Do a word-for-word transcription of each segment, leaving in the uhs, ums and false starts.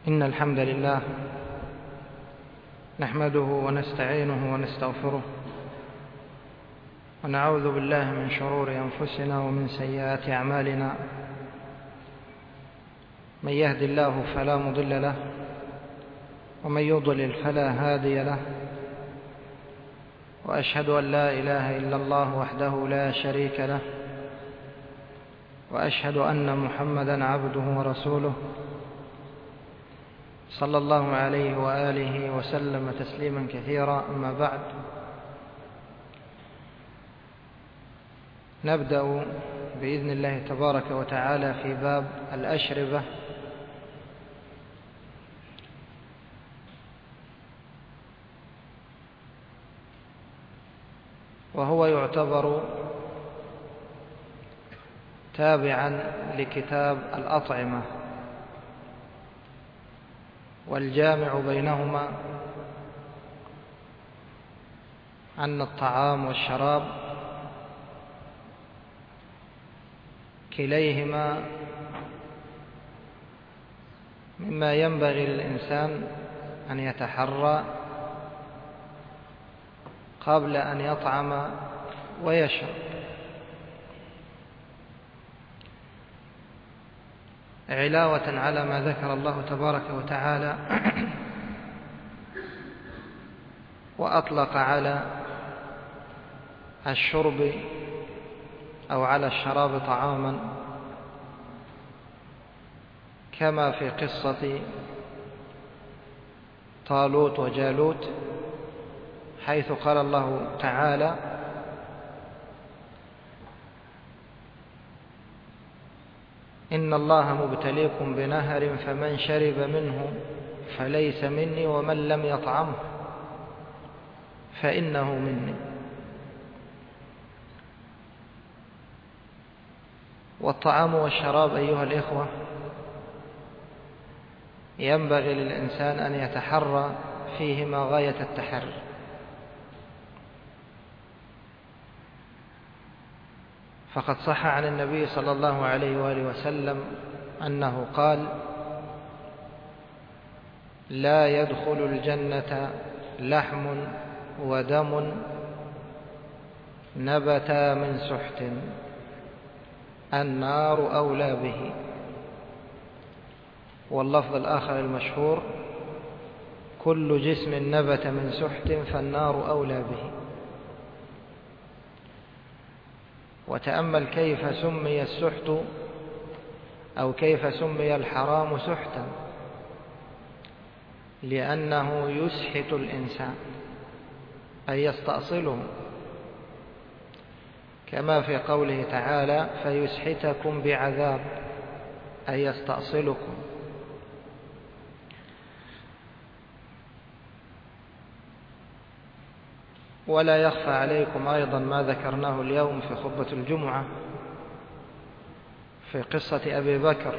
إن الحمد لله نحمده ونستعينه ونستغفره ونعوذ بالله من شرور أنفسنا ومن سيئات أعمالنا. من يهد الله فلا مضل له ومن يضلل فلا هادي له، وأشهد أن لا إله إلا الله وحده لا شريك له، وأشهد أن محمدًا عبده ورسوله صلى الله عليه وآله وسلم تسليما كثيرا. أما بعد، نبدأ بإذن الله تبارك وتعالى في باب الأشربة، وهو يعتبر تابعا لكتاب الأطعمة، والجامع بينهما أن الطعام والشراب كليهما مما ينبغي للإنسان أن يتحرى قبل أن يطعم ويشرب، علاوة على ما ذكر الله تبارك وتعالى وأطلق على الشرب أو على الشراب طعاما، كما في قصة طالوت وجالوت، حيث قال الله تعالى: إن الله مبتليكم بنهر فمن شرب منه فليس مني ومن لم يطعمه فإنه مني. والطعام والشراب أيها الإخوة ينبغي للإنسان أن يتحرى فيهما غاية التحري، فقد صح عن النبي صلى الله عليه وآله وسلم أنه قال: لا يدخل الجنة لحم ودم نبتا من سحت، النار أولى به. واللفظ الآخر المشهور: كل جسم نبت من سحت فالنار أولى به. وتأمل كيف سمي السحت أو كيف سمي الحرام سحتا، لأنه يسحت الإنسان أي يستأصله، كما في قوله تعالى: فيسحتكم بعذاب أي يستأصلكم. ولا يخفى عليكم أيضا ما ذكرناه اليوم في خطبة الجمعة في قصة أبي بكر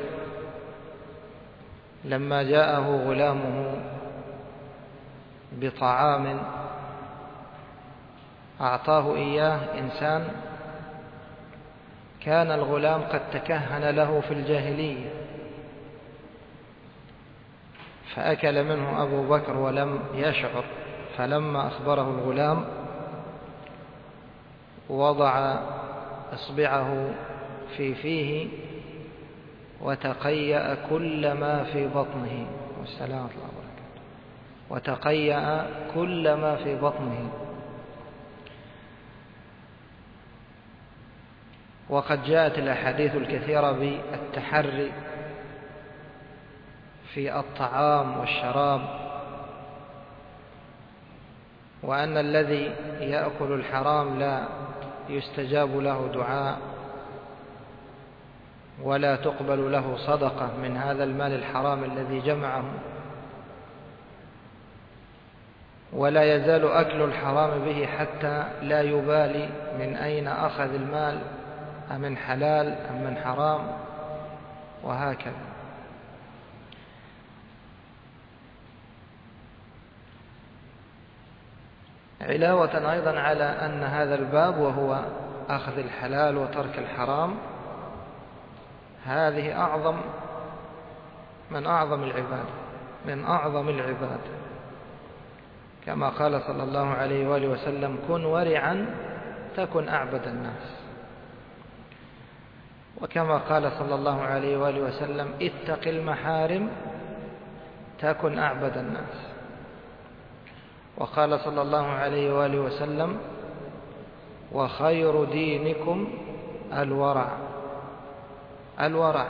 لما جاءه غلامه بطعام أعطاه إياه إنسان كان الغلام قد تكهن له في الجاهلية، فأكل منه أبو بكر ولم يشعر، فلما أخبره الغلام وضع إصبعه في فيه وتقيأ كل ما في بطنه، والسلام عليكم ورحمة الله وبركاته، وتقيأ كل ما في بطنه. وقد جاءت الأحاديث الكثيرة بالتحري في الطعام والشراب، وأن الذي يأكل الحرام لا يستجاب له دعاء ولا تقبل له صدقة من هذا المال الحرام الذي جمعه، ولا يزال أكل الحرام به حتى لا يبالي من أين أخذ المال، أمن حلال أم من حرام، وهكذا. علاوة أيضا على أن هذا الباب وهو أخذ الحلال وترك الحرام هذه أعظم من أعظم العبادة، من أعظم العباد، كما قال صلى الله عليه وآله وسلم: كن ورعا تكن أعبد الناس. وكما قال صلى الله عليه وآله وسلم: اتق المحارم تكن أعبد الناس. وقال صلى الله عليه وآله وسلم: وخير دينكم الورع. الورع.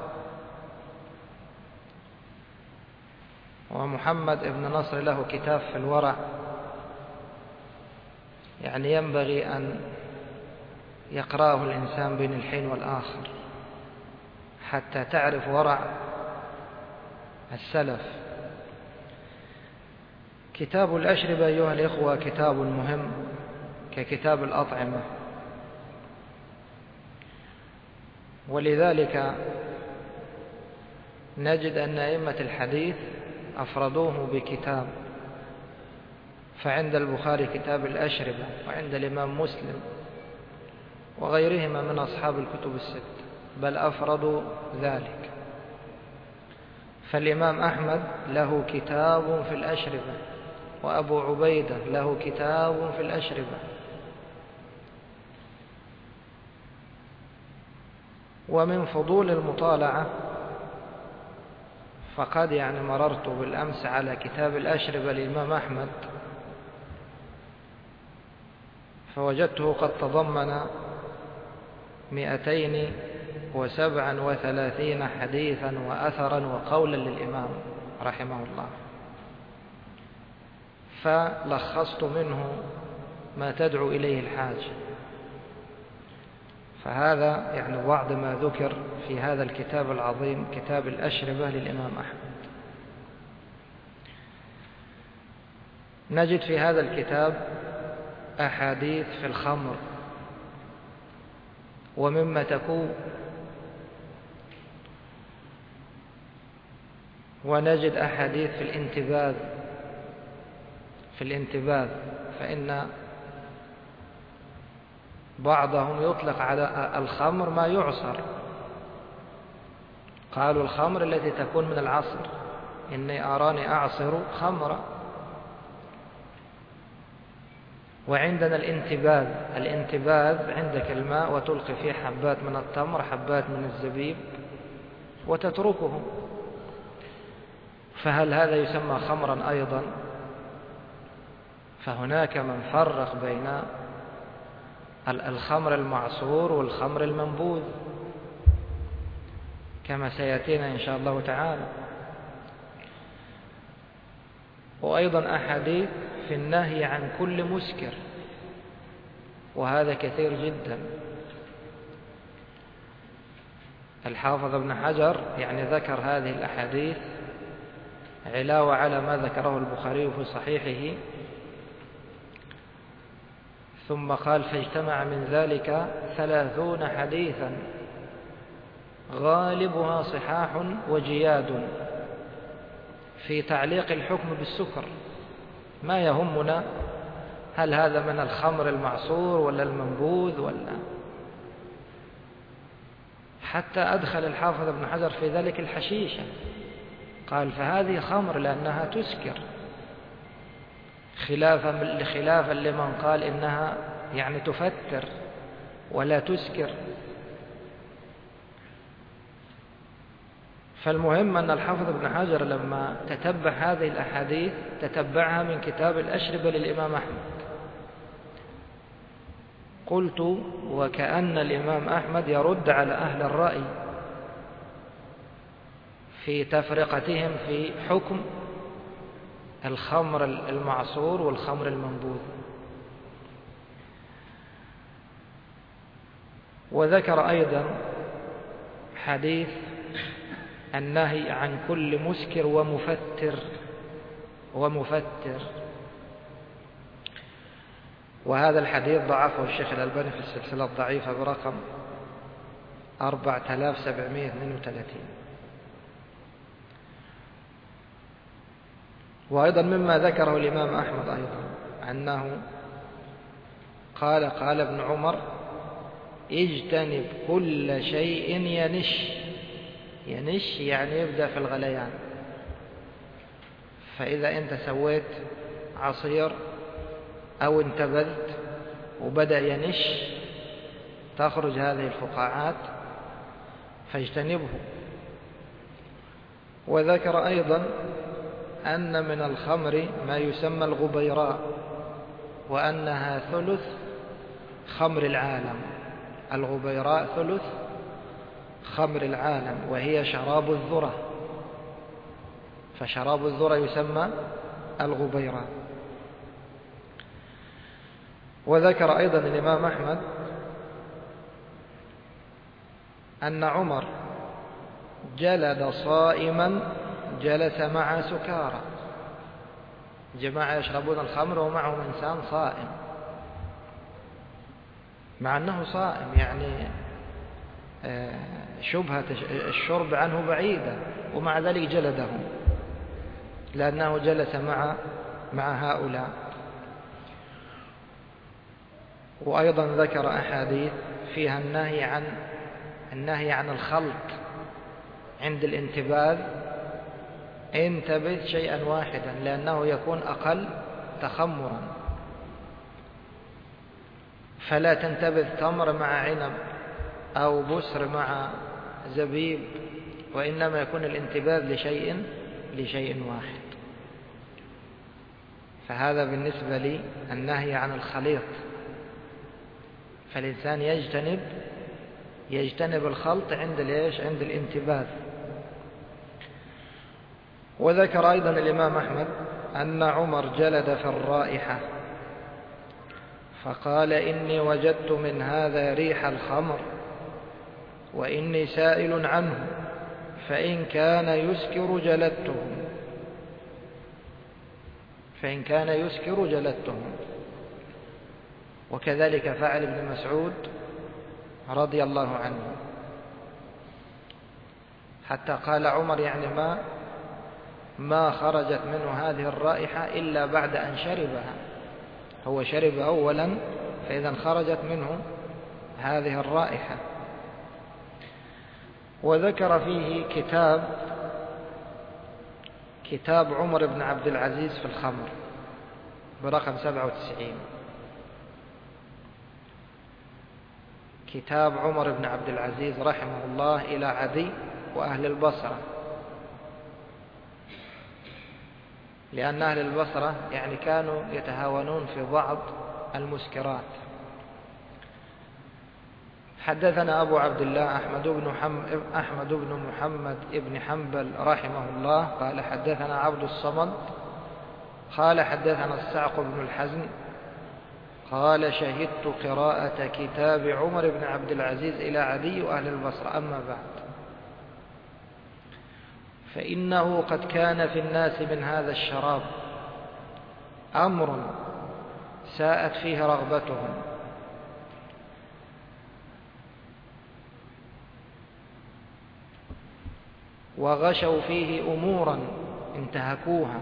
ومحمد بن نصر له كتاب في الورع، يعني ينبغي أن يقرأه الإنسان بين الحين والآخر حتى تعرف ورع السلف. كتاب الأشربة أيها الإخوة كتاب مهم ككتاب الأطعمة، ولذلك نجد أن أئمة الحديث أفردوه بكتاب، فعند البخاري كتاب الأشربة، وعند الإمام مسلم وغيرهما من أصحاب الكتب الست، بل أفردوا ذلك. فالإمام أحمد له كتاب في الأشربة، وأبو عبيدة له كتاب في الأشربة. ومن فضول المطالعة فقد يعني مررت بالأمس على كتاب الأشربة للإمام أحمد، فوجدته قد تضمن مئتين وسبعا وثلاثين حديثا وأثرا وقولا للإمام رحمه الله، فلخصت منه ما تدعو إليه الحاجة. فهذا يعني بعض ما ذكر في هذا الكتاب العظيم كتاب الأشربة للإمام أحمد. نجد في هذا الكتاب أحاديث في الخمر ومما تكون، ونجد أحاديث في الانتباذ في الانتباذ فإن بعضهم يطلق على الخمر ما يعصر، قالوا الخمر التي تكون من العصر، إني أراني أعصر خمرا. وعندنا الانتباذ، الانتباذ عندك الماء وتلقي فيه حبات من التمر حبات من الزبيب وتتركه، فهل هذا يسمى خمرا أيضا؟ فهناك من فرق بين الخمر المعصور والخمر المنبوذ كما سيأتينا إن شاء الله تعالى. وأيضا أحاديث في النهي عن كل مسكر، وهذا كثير جدا. الحافظ ابن حجر يعني ذكر هذه الأحاديث علاوة على ما ذكره البخاري في صحيحه، ثم قال: فاجتمع من ذلك ثلاثون حديثا غالبها صحاح وجياد في تعليق الحكم بالسكر. ما يهمنا هل هذا من الخمر المعصور ولا المنبوذ ولا، حتى أدخل الحافظ ابن حجر في ذلك الحشيشة، قال: فهذه خمر لأنها تسكر، خلافا خلافا لمن قال إنها يعني تفتر ولا تسكر. فالمهم أن الحافظ ابن حجر لما تتبع هذه الأحاديث تتبعها من كتاب الأشربة للإمام أحمد. قلت: وكأن الإمام أحمد يرد على أهل الرأي في تفرقتهم في حكم الخمر المعصور والخمر المنبوذ. وذكر أيضا حديث النهي عن كل مسكر ومفتر ومفتر وهذا الحديث ضعفه الشيخ الألباني في السلسلة الضعيفة برقم أربعة آلاف وسبعمائة واثنين وثلاثين. وأيضا مما ذكره الإمام أحمد أيضا أنه قال قال ابن عمر: اجتنب كل شيء ينش. ينش يعني يبدأ في الغليان، فإذا أنت سويت عصير أو انتبذت وبدأ ينش تخرج هذه الفقاعات فاجتنبه. وذكر أيضا أن من الخمر ما يسمى الغبيراء، وأنها ثلث خمر العالم. الغبيراء ثلث خمر العالم، وهي شراب الذرة، فشراب الذرة يسمى الغبيراء. وذكر أيضا الإمام أحمد أن عمر جلد صائما جلس مع سكارى، جماعة يشربون الخمر ومعهم إنسان صائم، مع أنه صائم، يعني شبهة الشرب عنه بعيدة، ومع ذلك جلدهم لأنه جلس مع مع هؤلاء. وأيضا ذكر أحاديث فيها النهي عن النهي عن الخلط عند الانتباذ. انتبذ شيئا واحدا لأنه يكون أقل تخمرا، فلا تنتبذ تمر مع عنب أو بسر مع زبيب، وإنما يكون الانتباذ لشيء لشيء واحد. فهذا بالنسبة لي النهي عن الخليط، فالإنسان يجتنب يجتنب الخلط عند ليش عند الانتباذ. وذكر أيضا الإمام أحمد أن عمر جلد في الرائحة فقال: إني وجدت من هذا ريح الخمر وإني سائل عنه، فإن كان يسكر جلدته فإن كان يسكر جلدته. وكذلك فعل ابن مسعود رضي الله عنه، حتى قال عمر يعني ما ما خرجت منه هذه الرائحة إلا بعد أن شربها، هو شرب أولا فإذا خرجت منه هذه الرائحة. وذكر فيه كتاب كتاب عمر بن عبد العزيز في الخمر برقم سبعة وتسعين، كتاب عمر بن عبد العزيز رحمه الله إلى عدي وأهل البصرة، لأن أهل البصرة يعني كانوا يتهاونون في بعض المسكرات. حدثنا أبو عبد الله أحمد بن محمد, أحمد بن محمد بن حنبل رحمه الله قال حدثنا عبد الصمد قال حدثنا السعق بن الحزن قال شهدت قراءة كتاب عمر بن عبد العزيز إلى عدي وأهل البصرة. أما بعد، فإنه قد كان في الناس من هذا الشراب أمر ساءت فيه رغبتهم، وغشوا فيه أمورا انتهكوها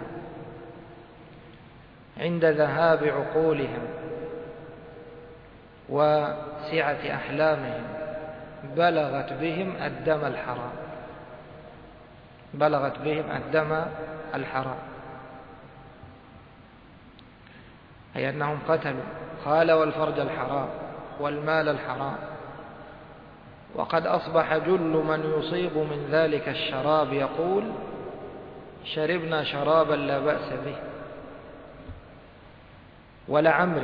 عند ذهاب عقولهم وسعة أحلامهم، بلغت بهم الدم الحرام بلغت بهم الدم الحرام أي أنهم قتلوا. قال: والفرج الحرام والمال الحرام. وقد أصبح جل من يصيب من ذلك الشراب يقول: شربنا شرابا لا بأس به. ولعمري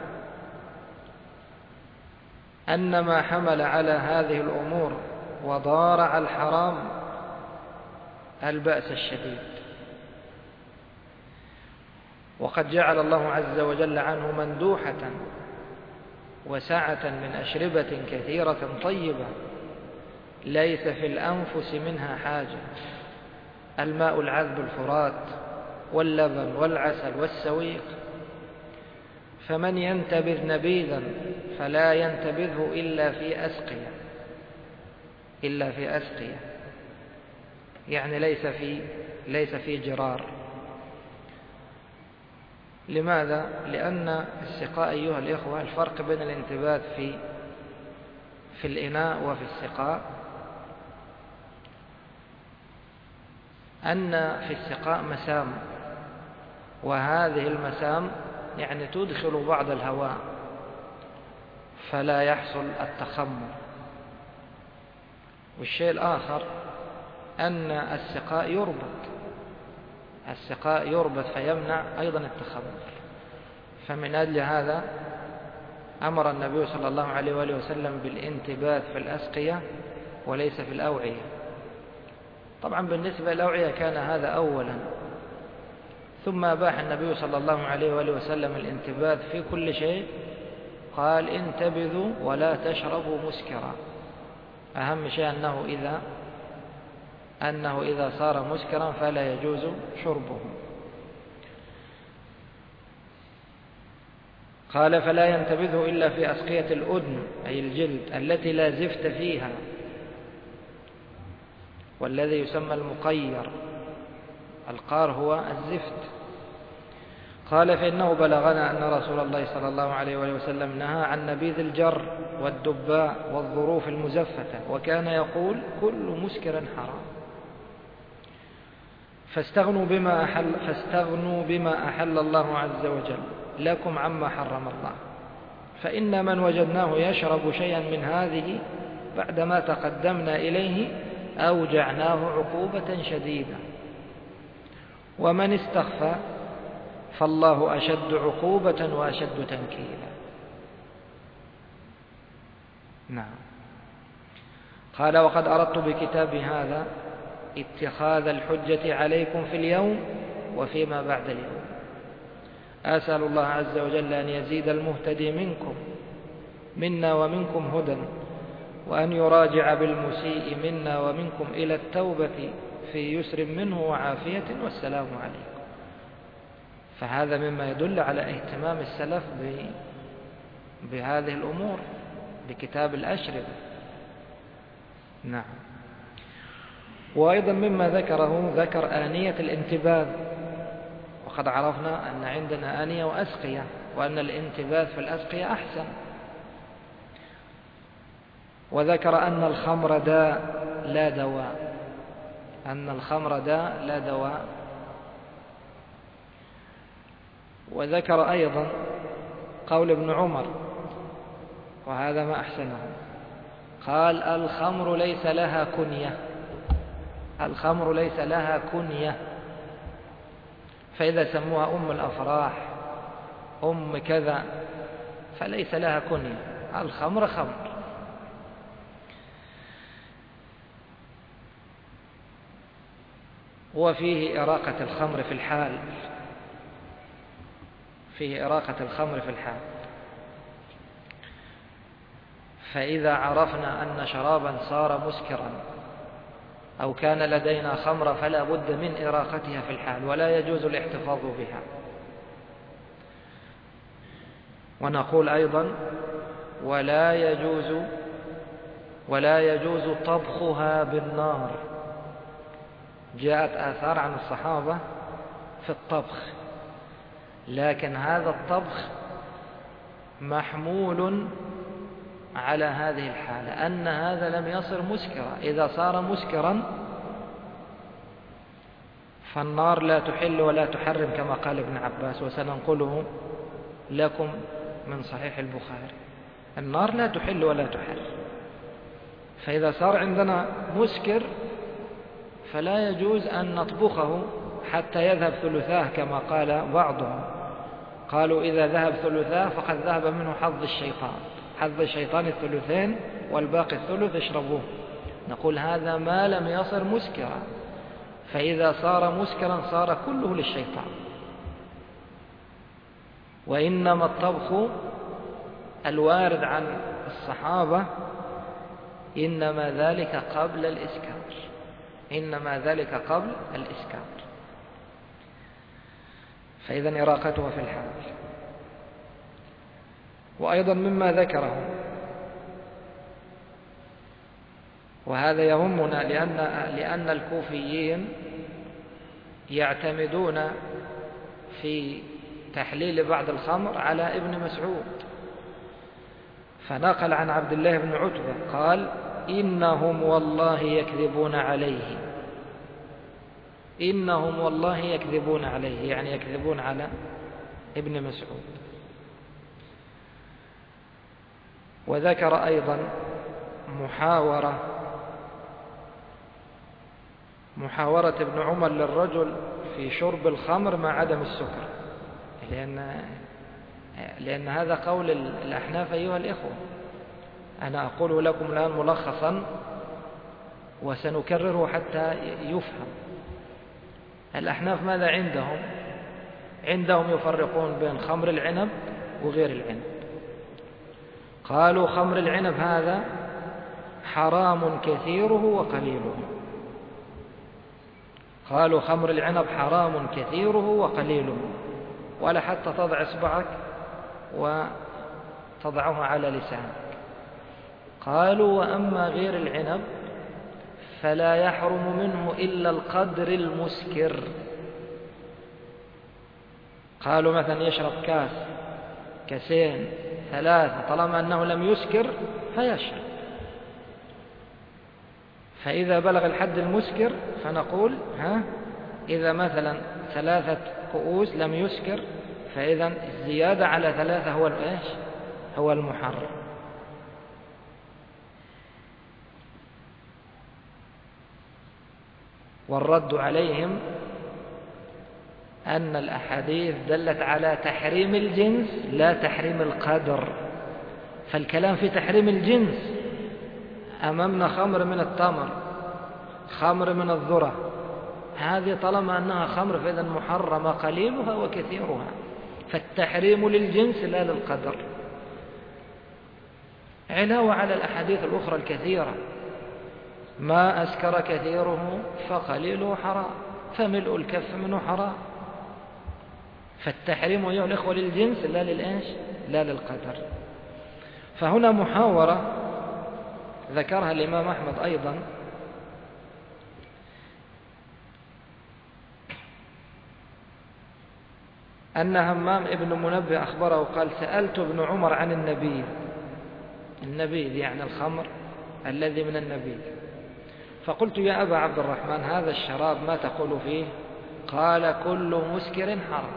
أن ما حمل على هذه الأمور وضارع الحرام البأس الشديد. وقد جعل الله عز وجل عنه مندوحة وسعة من أشربة كثيرة طيبة ليس في الأنفس منها حاجة: الماء العذب الفرات واللبن والعسل والسويق. فمن ينتبذ نبيذا فلا ينتبذه إلا في أسقية إلا في أسقية يعني ليس في ليس في جرار. لماذا؟ لأن السقاء أيها الإخوة الفرق بين الانتباذ في في الإناء وفي السقاء أن في السقاء مسام وهذه المسام يعني تدخل بعض الهواء فلا يحصل التخمر. والشيء الآخر أن السقاء يربط السقاء يربط فيمنع أيضا التخمر. فمن أجل هذا أمر النبي صلى الله عليه وآله وسلم بالانتباذ في الأسقية وليس في الأوعية. طبعا بالنسبة للأوعية كان هذا أولا، ثم أباح النبي صلى الله عليه وآله وسلم الانتباذ في كل شيء. قال انتبذوا ولا تشربوا مسكرا. أهم شيء أنه إذا أنه إذا صار مسكرا فلا يجوز شربه. قال فلا ينتبذه إلا في أسقية الأذن أي الجلد التي لا زفت فيها، والذي يسمى المقير. القار هو الزفت. قال فإنه بلغنا أن رسول الله صلى الله عليه وسلم نهى عن نبيذ الجر والدباء والظروف المزفتة، وكان يقول كل مسكر حرام. فاستغنوا بما أحل, فاستغنوا بما أحل الله عز وجل لكم عما حرم الله، فإن من وجدناه يشرب شيئا من هذه بعدما تقدمنا إليه أوجعناه عقوبة شديدة، ومن استخفى فالله أشد عقوبة وأشد تنكيلا. نعم. قال وقد أردت بكتاب هذا اتخاذ الحجة عليكم في اليوم وفيما بعد اليوم. أسأل الله عز وجل أن يزيد المهتدي منكم منا ومنكم هدى، وأن يراجع بالمسيء منا ومنكم إلى التوبة في يسر منه وعافية، والسلام عليكم. فهذا مما يدل على اهتمام السلف بهذه الأمور بكتاب الأشربة. نعم. وأيضا مما ذكره ذكر آنية الانتباذ، وقد عرفنا أن عندنا آنية وأسقية، وأن الانتباذ في الأسقية أحسن. وذكر أن الخمر داء لا دواء أن الخمر داء لا دواء وذكر أيضا قول ابن عمر، وهذا ما أحسنه، قال الخمر ليس لها كنية الخمر ليس لها كنية فإذا سموها أم الأفراح أم كذا فليس لها كنية، الخمر خمر. وفيه إراقة الخمر في الحال فيه إراقة الخمر في الحال فإذا عرفنا أن شرابا صار مسكرا أو كان لدينا خمر فلا بد من إراقتها في الحال، ولا يجوز الاحتفاظ بها. ونقول أيضا ولا يجوز ولا يجوز طبخها بالنار. جاءت آثار عن الصحابة في الطبخ، لكن هذا الطبخ محمول على هذه الحالة، أن هذا لم يصر مسكرا. إذا صار مسكرا فالنار لا تحل ولا تحرم كما قال ابن عباس، وسننقله لكم من صحيح البخاري. النار لا تحل ولا تحرم. فإذا صار عندنا مسكر فلا يجوز أن نطبخه حتى يذهب ثلثاه كما قال بعضهم، قالوا إذا ذهب ثلثاه فقد ذهب منه حظ الشيطان حظ الشيطان الثلثين والباقي الثلث اشربوه. نقول هذا ما لم يصر مسكرا، فإذا صار مسكرا صار كله للشيطان. وإنما الطبخ الوارد عن الصحابة إنما ذلك قبل الإسكار إنما ذلك قبل الإسكار فإذا إراقتها في الحال. وأيضا مما ذكره، وهذا يهمنا لأن, لأن الكوفيين يعتمدون في تحليل بعض الخمر على ابن مسعود، فنقل عن عبد الله بن عتبة قال إنهم والله يكذبون عليه إنهم والله يكذبون عليه، يعني يكذبون على ابن مسعود. وذكر أيضا محاورة محاورة ابن عمر للرجل في شرب الخمر مع عدم السكر، لأن لأن هذا قول الأحناف أيها الإخوة. أنا أقول لكم الآن ملخصا وسنكرره حتى يفهم. الأحناف ماذا عندهم؟ عندهم يفرقون بين خمر العنب وغير العنب. قالوا خمر العنب هذا حرام كثيره وقليله، قالوا خمر العنب حرام كثيره وقليله، ولا حتى تضع إصبعك وتضعها على لسانك. قالوا وأما غير العنب فلا يحرم منه إلا القدر المسكر. قالوا مثلا يشرب كاس، كاسين، ثلاثة، طالما أنه لم يسكر فيشرب. فإذا بلغ الحد المسكر فنقول ها إذا مثلا ثلاثة كؤوس لم يسكر فإذا الزيادة على ثلاثة هو الإيش؟ هو المحرم. والرد عليهم أن الأحاديث دلت على تحريم الجنس لا تحريم القدر، فالكلام في تحريم الجنس. أمامنا خمر من التمر، خمر من الذرة، هذه طالما أنها خمر فإذا محرمة قليلها وكثيرها، فالتحريم للجنس لا للقدر، علاوة على الأحاديث الأخرى الكثيرة: ما أسكر كثيره فقليله حرام، فملء الكف منه حرام. فالتحريم أيها الإخوة للجنس لا للإيش؟ لا للقدر. فهنا محاورة ذكرها الإمام أحمد أيضا، أن همام ابن منبه أخبره قال: سألت ابن عمر عن النبيذ. النبيذ يعني الخمر الذي من النبيذ، فقلت: يا أبا عبد الرحمن هذا الشراب ما تقول فيه؟ قال: كل مسكر حرام.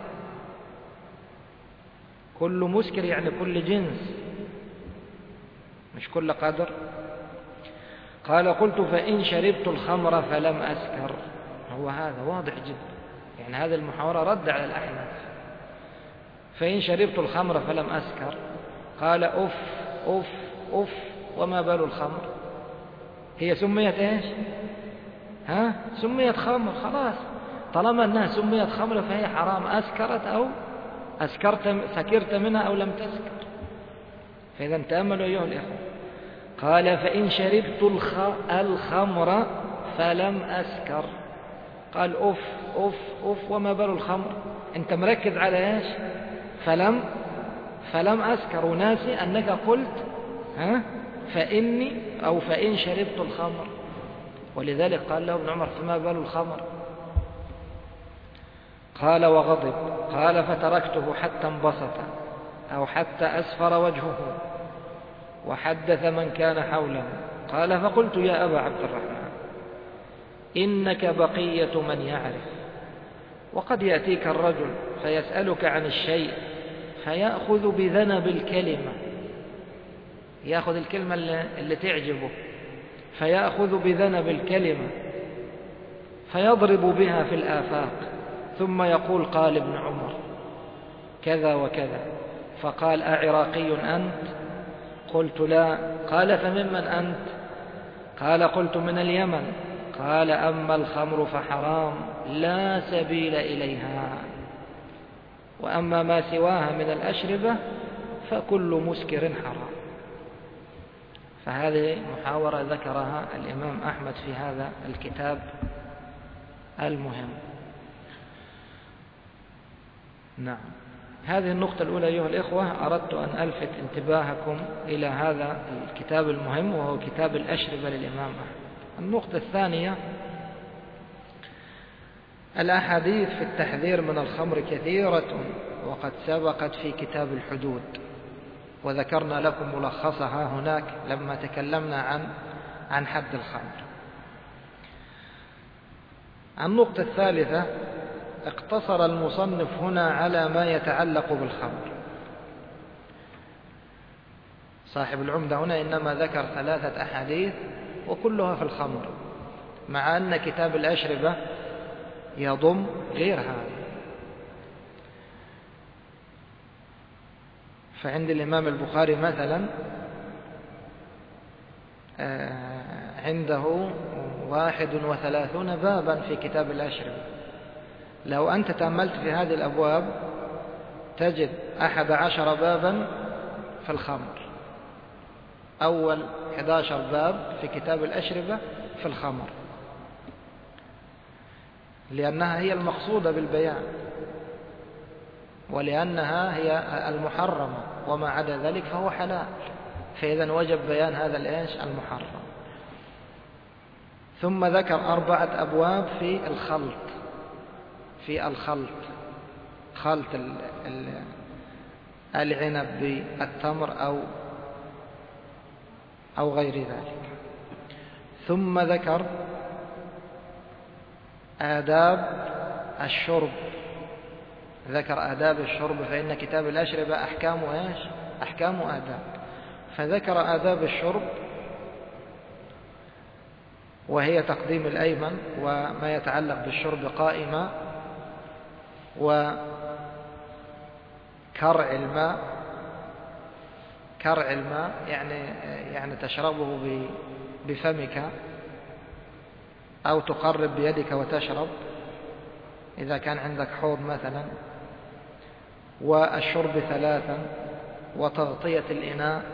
كل مسكر يعني كل جنس، مش كل قدر. قال: قلت: فإن شربت الخمر فلم أسكر. هو هذا واضح جدا، يعني هذه المحاورة رد على الأحناف. فإن شربت الخمر فلم أسكر. قال: أف أف أف وما بال الخمر؟ هي سميت إيش؟ ها؟ سميت خمر، خلاص، طالما أنها سميت خمر فهي حرام، أسكرت أو أسكرت، سكرت منها أو لم تسكر. فإذا تأملوا أيها الإخوة. قال: فإن شربت الخمر فلم أسكر. قال: أف أف أف وما بال الخمر؟ أنت مركز على إيش؟ فلم فلم أسكر، وناسي أنك قلت ها فإني أو فإن شربت الخمر. ولذلك قال له ابن عمر: فما بال الخمر؟ قال وغضب. قال: فتركته حتى انبسط أو حتى أسفر وجهه وحدث من كان حوله. قال: فقلت: يا أبا عبد الرحمن إنك بقية من يعرف، وقد يأتيك الرجل فيسألك عن الشيء فيأخذ بذنب الكلمة، يأخذ الكلمة اللي تعجبه، فيأخذ بذنب الكلمة فيضرب بها في الآفاق، ثم يقول: قال ابن عمر كذا وكذا. فقال: أعراقي أنت؟ قلت: لا. قال: فممن أنت؟ قال: قلت: من اليمن. قال: أما الخمر فحرام لا سبيل إليها، وأما ما سواها من الأشربة فكل مسكر حرام. فهذه محاورة ذكرها الإمام أحمد في هذا الكتاب المهم. نعم، هذه النقطة الأولى أيها الإخوة أردت أن ألفت انتباهكم إلى هذا الكتاب المهم، وهو كتاب الأشربة للإمام أحمد. النقطة الثانية: الأحاديث في التحذير من الخمر كثيرة، وقد سبقت في كتاب الحدود، وذكرنا لكم ملخصها هناك لما تكلمنا عن عن حد الخمر. النقطة الثالثة: اقتصر المصنف هنا على ما يتعلق بالخمر. صاحب العمدة هنا إنما ذكر ثلاثة أحاديث وكلها في الخمر، مع أن كتاب الأشربة يضم غير هذا. فعند الإمام البخاري مثلا عنده واحد وثلاثون بابا في كتاب الأشربة. لو أنت تأملت في هذه الأبواب تجد أحد عشر بابا في الخمر. أول أحد عشر باب في كتاب الأشربة في الخمر، لأنها هي المقصودة بالبيان، ولأنها هي المحرمة، وما عدا ذلك فهو حلال، فإذا وجب بيان هذا الإيش المحرم. ثم ذكر أربعة أبواب في الخلط، في الخلط خلط العنب بالتمر أو أو غير ذلك. ثم ذكر آداب الشرب، ذكر آداب الشرب، فإن كتاب الأشربة أحكامه إيش؟ أحكام آداب. فذكر آداب الشرب، وهي تقديم الأيمن وما يتعلق بالشرب قائمة، وكرع الماء. كرع الماء يعني يعني تشربه بفمك أو تقرب بيدك وتشرب إذا كان عندك حوض مثلا. والشرب ثلاثا، وتغطية الإناء،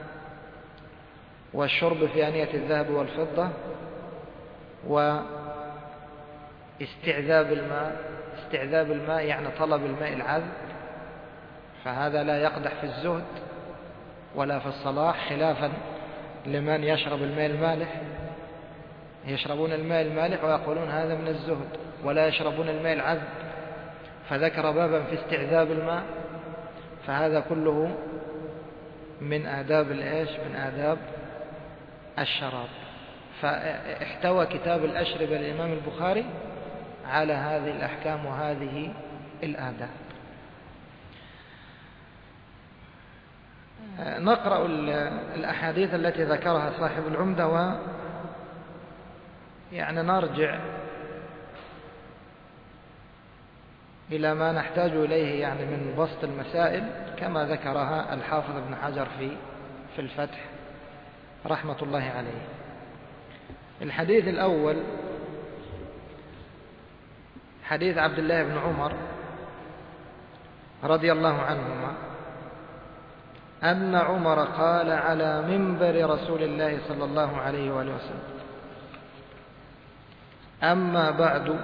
والشرب في آنية الذهب والفضة، واستعذاب الماء. استعذاب الماء يعني طلب الماء العذب، فهذا لا يقدح في الزهد ولا في الصلاح، خلافا لمن يشرب الماء المالح. يشربون الماء المالح ويقولون هذا من الزهد، ولا يشربون الماء العذب. فذكر بابا في استعذاب الماء، فهذا كله من آداب الإيش؟ من آداب الشراب. فاحتوى كتاب الأشربة للإمام البخاري على هذه الأحكام وهذه الآداب. نقرأ الأحاديث التي ذكرها صاحب العمدة، و يعني نرجع إلى ما نحتاج إليه يعني من بسط المسائل كما ذكرها الحافظ ابن حجر في في الفتح رحمة الله عليه. الحديث الأول حديث عبد الله بن عمر رضي الله عنهما أن عمر قال على منبر رسول الله صلى الله عليه وآله وسلم: أما بعد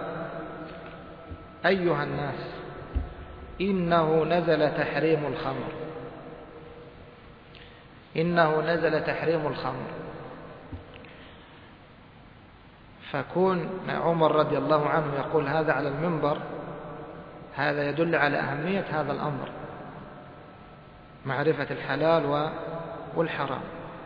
أيها الناس، إنه نزل تحريم الخمر. إنه نزل تحريم الخمر. فكون عمر رضي الله عنه يقول هذا على المنبر، هذا يدل على أهمية هذا الأمر، معرفة الحلال والحرام.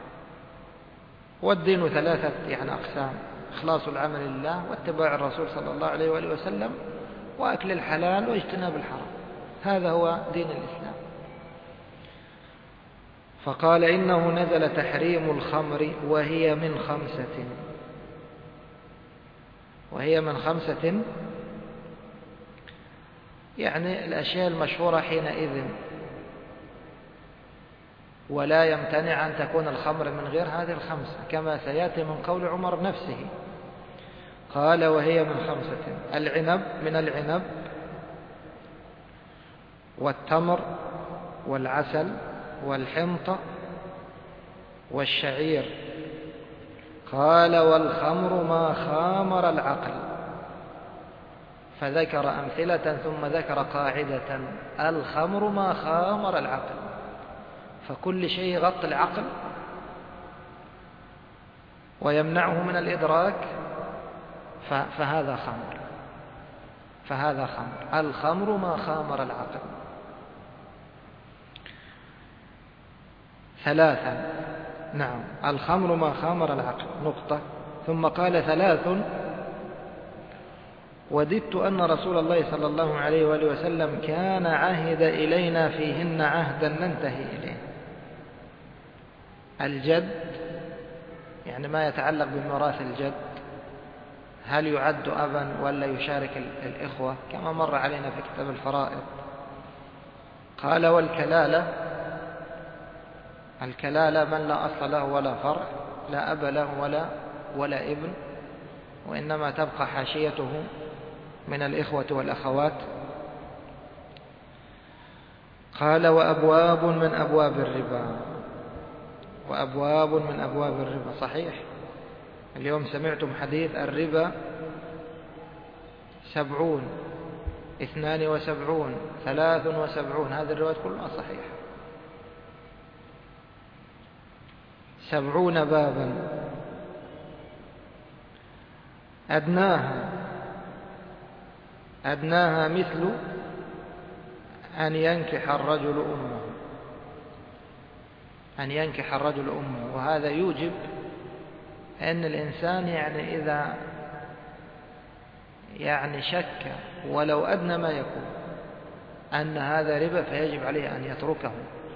والدين ثلاثة يعني أقسام: إخلاص العمل لله، واتباع الرسول صلى الله عليه وآله وسلم، وأكل الحلال واجتناب الحرام. هذا هو دين الإسلام. فقال: إنه نزل تحريم الخمر وهي من خمسة. وهي من خمسة يعني الأشياء المشهورة حينئذ، ولا يمتنع أن تكون الخمر من غير هذه الخمسة، كما سيأتي من قول عمر نفسه. قال: وهي من خمسة: العنب من العنب، والتمر، والعسل، والحنطة، والشعير. قال: والخمر ما خامر العقل. فذكر أمثلة ثم ذكر قاعدة: الخمر ما خامر العقل. فكل شيء يغطي العقل ويمنعه من الإدراك فهذا خمر. فهذا خمر. الخمر ما خامر العقل. ثلاثا، نعم، الخمر ما خامر العقل، نقطة. ثم قال: ثلاث وددت أن رسول الله صلى الله عليه وآله وسلم كان عهد إلينا فيهن عهدا ننتهي إليه. الجد يعني ما يتعلق بميراث الجد، هل يعد أبا ولا يشارك الإخوة كما مر علينا في كتاب الفرائض. قال والكلالة، الكلالة من لا أصل له ولا فرع، لا أب له ولا ولا ابن، وإنما تبقى حاشيته من الإخوة والأخوات. قال وأبواب من أبواب الربا، وأبواب من أبواب الربا. صحيح اليوم سمعتم حديث الربا سبعون، اثنان وسبعون، ثلاث وسبعون، هذه الروايات كلها صحيحة. سبعون بابا، أدناها أدناها مثل أن ينكح الرجل أمه، أن ينكح الرجل أمه. وهذا يوجب أن الإنسان يعني إذا يعني شك ولو أدنى ما يكون أن هذا ربا فيجب عليه أن يتركه،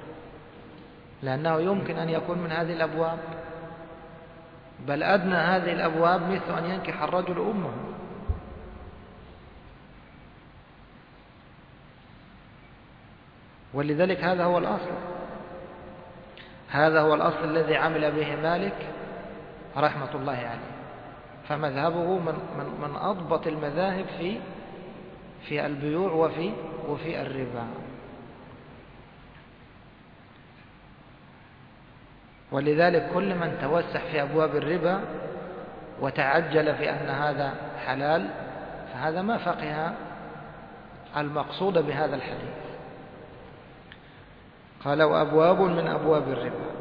لأنه يمكن أن يكون من هذه الأبواب، بل أدنى هذه الأبواب مثل أن ينكح الرجل أمه. ولذلك هذا هو الأصل، هذا هو الأصل الذي عمل به مالك رحمة الله عليه، فمذهبه من, من, من أضبط المذاهب في في البيوع وفي وفي الربا. ولذلك كل من توسع في أبواب الربا وتعجل في أن هذا حلال فهذا ما فقه المقصود بهذا الحديث. قال وأبواب من أبواب الربا.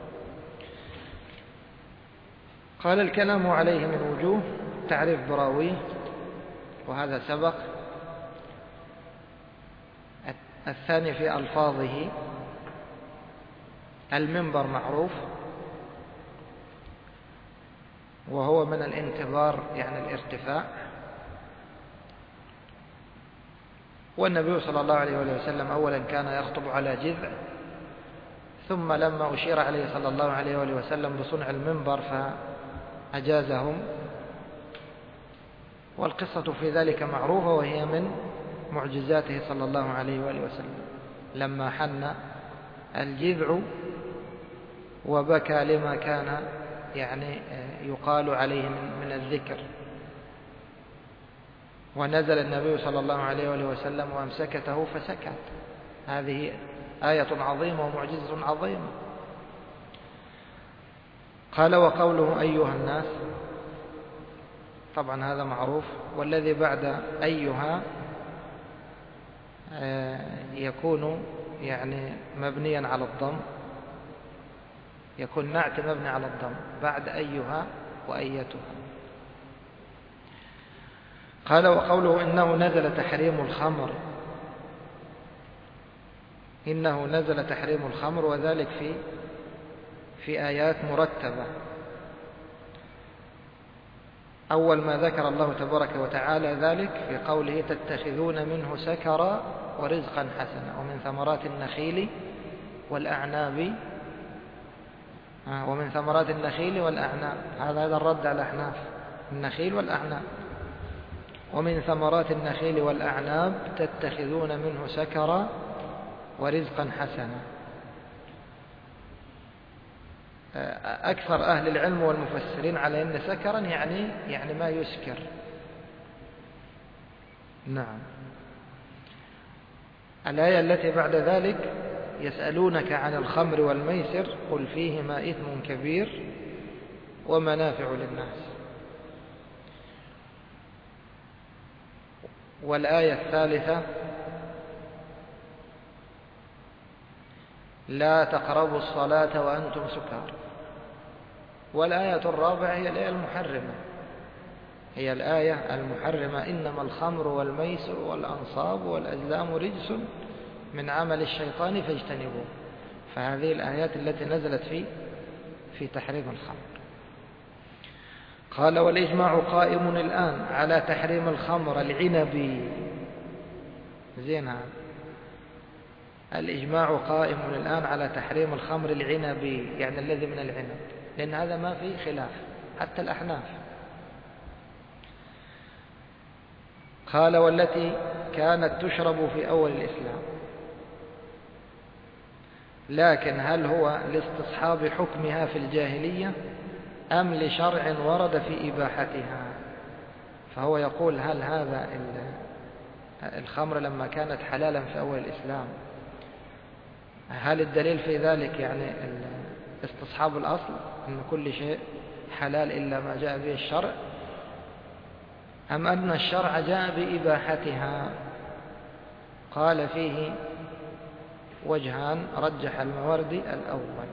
قال الكلام عليه من وجوه، تعريف براويه وهذا سبق. الثاني في ألفاظه، المنبر معروف وهو من الانتبار يعني الارتفاع، والنبي صلى الله عليه وسلم أولا كان يخطب على جذع، ثم لما أشير عليه صلى الله عليه وسلم بصنع المنبر فأجازهم، والقصة في ذلك معروفة وهي من معجزاته صلى الله عليه وسلم، لما حن الجذع وبكى لما كان يعني يقال عليه من الذكر، ونزل النبي صلى الله عليه وسلم وامسكته فسكت. هذه آية عظيمة ومعجزة عظيمة. قال وقوله أيها الناس، طبعا هذا معروف، والذي بعد أيها يكون يعني مبنيا على الضم، يكون نعت مبني على الضم بعد أيها وأيتها. قال وقوله إنه نزل تحريم الخمر، إنه نزل تحريم الخمر، وذلك في في آيات مرتبة. أول ما ذكر الله تبارك وتعالى ذلك في قوله تتخذون منه سكرا ورزقا حسنا ومن ثمرات النخيل والأعناب، ومن ثمرات النخيل والأعناب، هذا هذا الرد على الأحناف، النخيل والأعناب. ومن ثمرات النخيل والأعناب تتخذون منه سكرا ورزقا حسنا. أكثر أهل العلم والمفسرين على أن سكرا يعني يعني ما يسكر. نعم. الآية التي بعد ذلك يسألونك عن الخمر والميسر قل فيهما إثم كبير ومنافع للناس. والآية الثالثة لا تقربوا الصلاة وأنتم سكارى. والآية الرابعة هي الآية المحرمة، هي الآية المحرمة إنما الخمر والميسر والأنصاب والأزلام رجس من عمل الشيطان فاجتنبوه. فهذه الآيات التي نزلت في في تحريم الخمر. قال والإجماع قائم الآن على تحريم الخمر العنبي. زين هذا. الإجماع قائم الآن على تحريم الخمر العنبي، يعني الذي من العنب، لأن هذا ما فيه خلاف حتى الأحناف. قال والتي كانت تشرب في أول الإسلام، لكن هل هو لاستصحاب حكمها في الجاهلية أم لشرع ورد في إباحتها؟ فهو يقول هل هذا الخمر لما كانت حلالا في أول الإسلام هل الدليل في ذلك يعني استصحاب الأصل أن كل شيء حلال إلا ما جاء به الشرع، أم أن الشرع جاء بإباحتها؟ قال فيه وجهان رجح الماوردي الأول،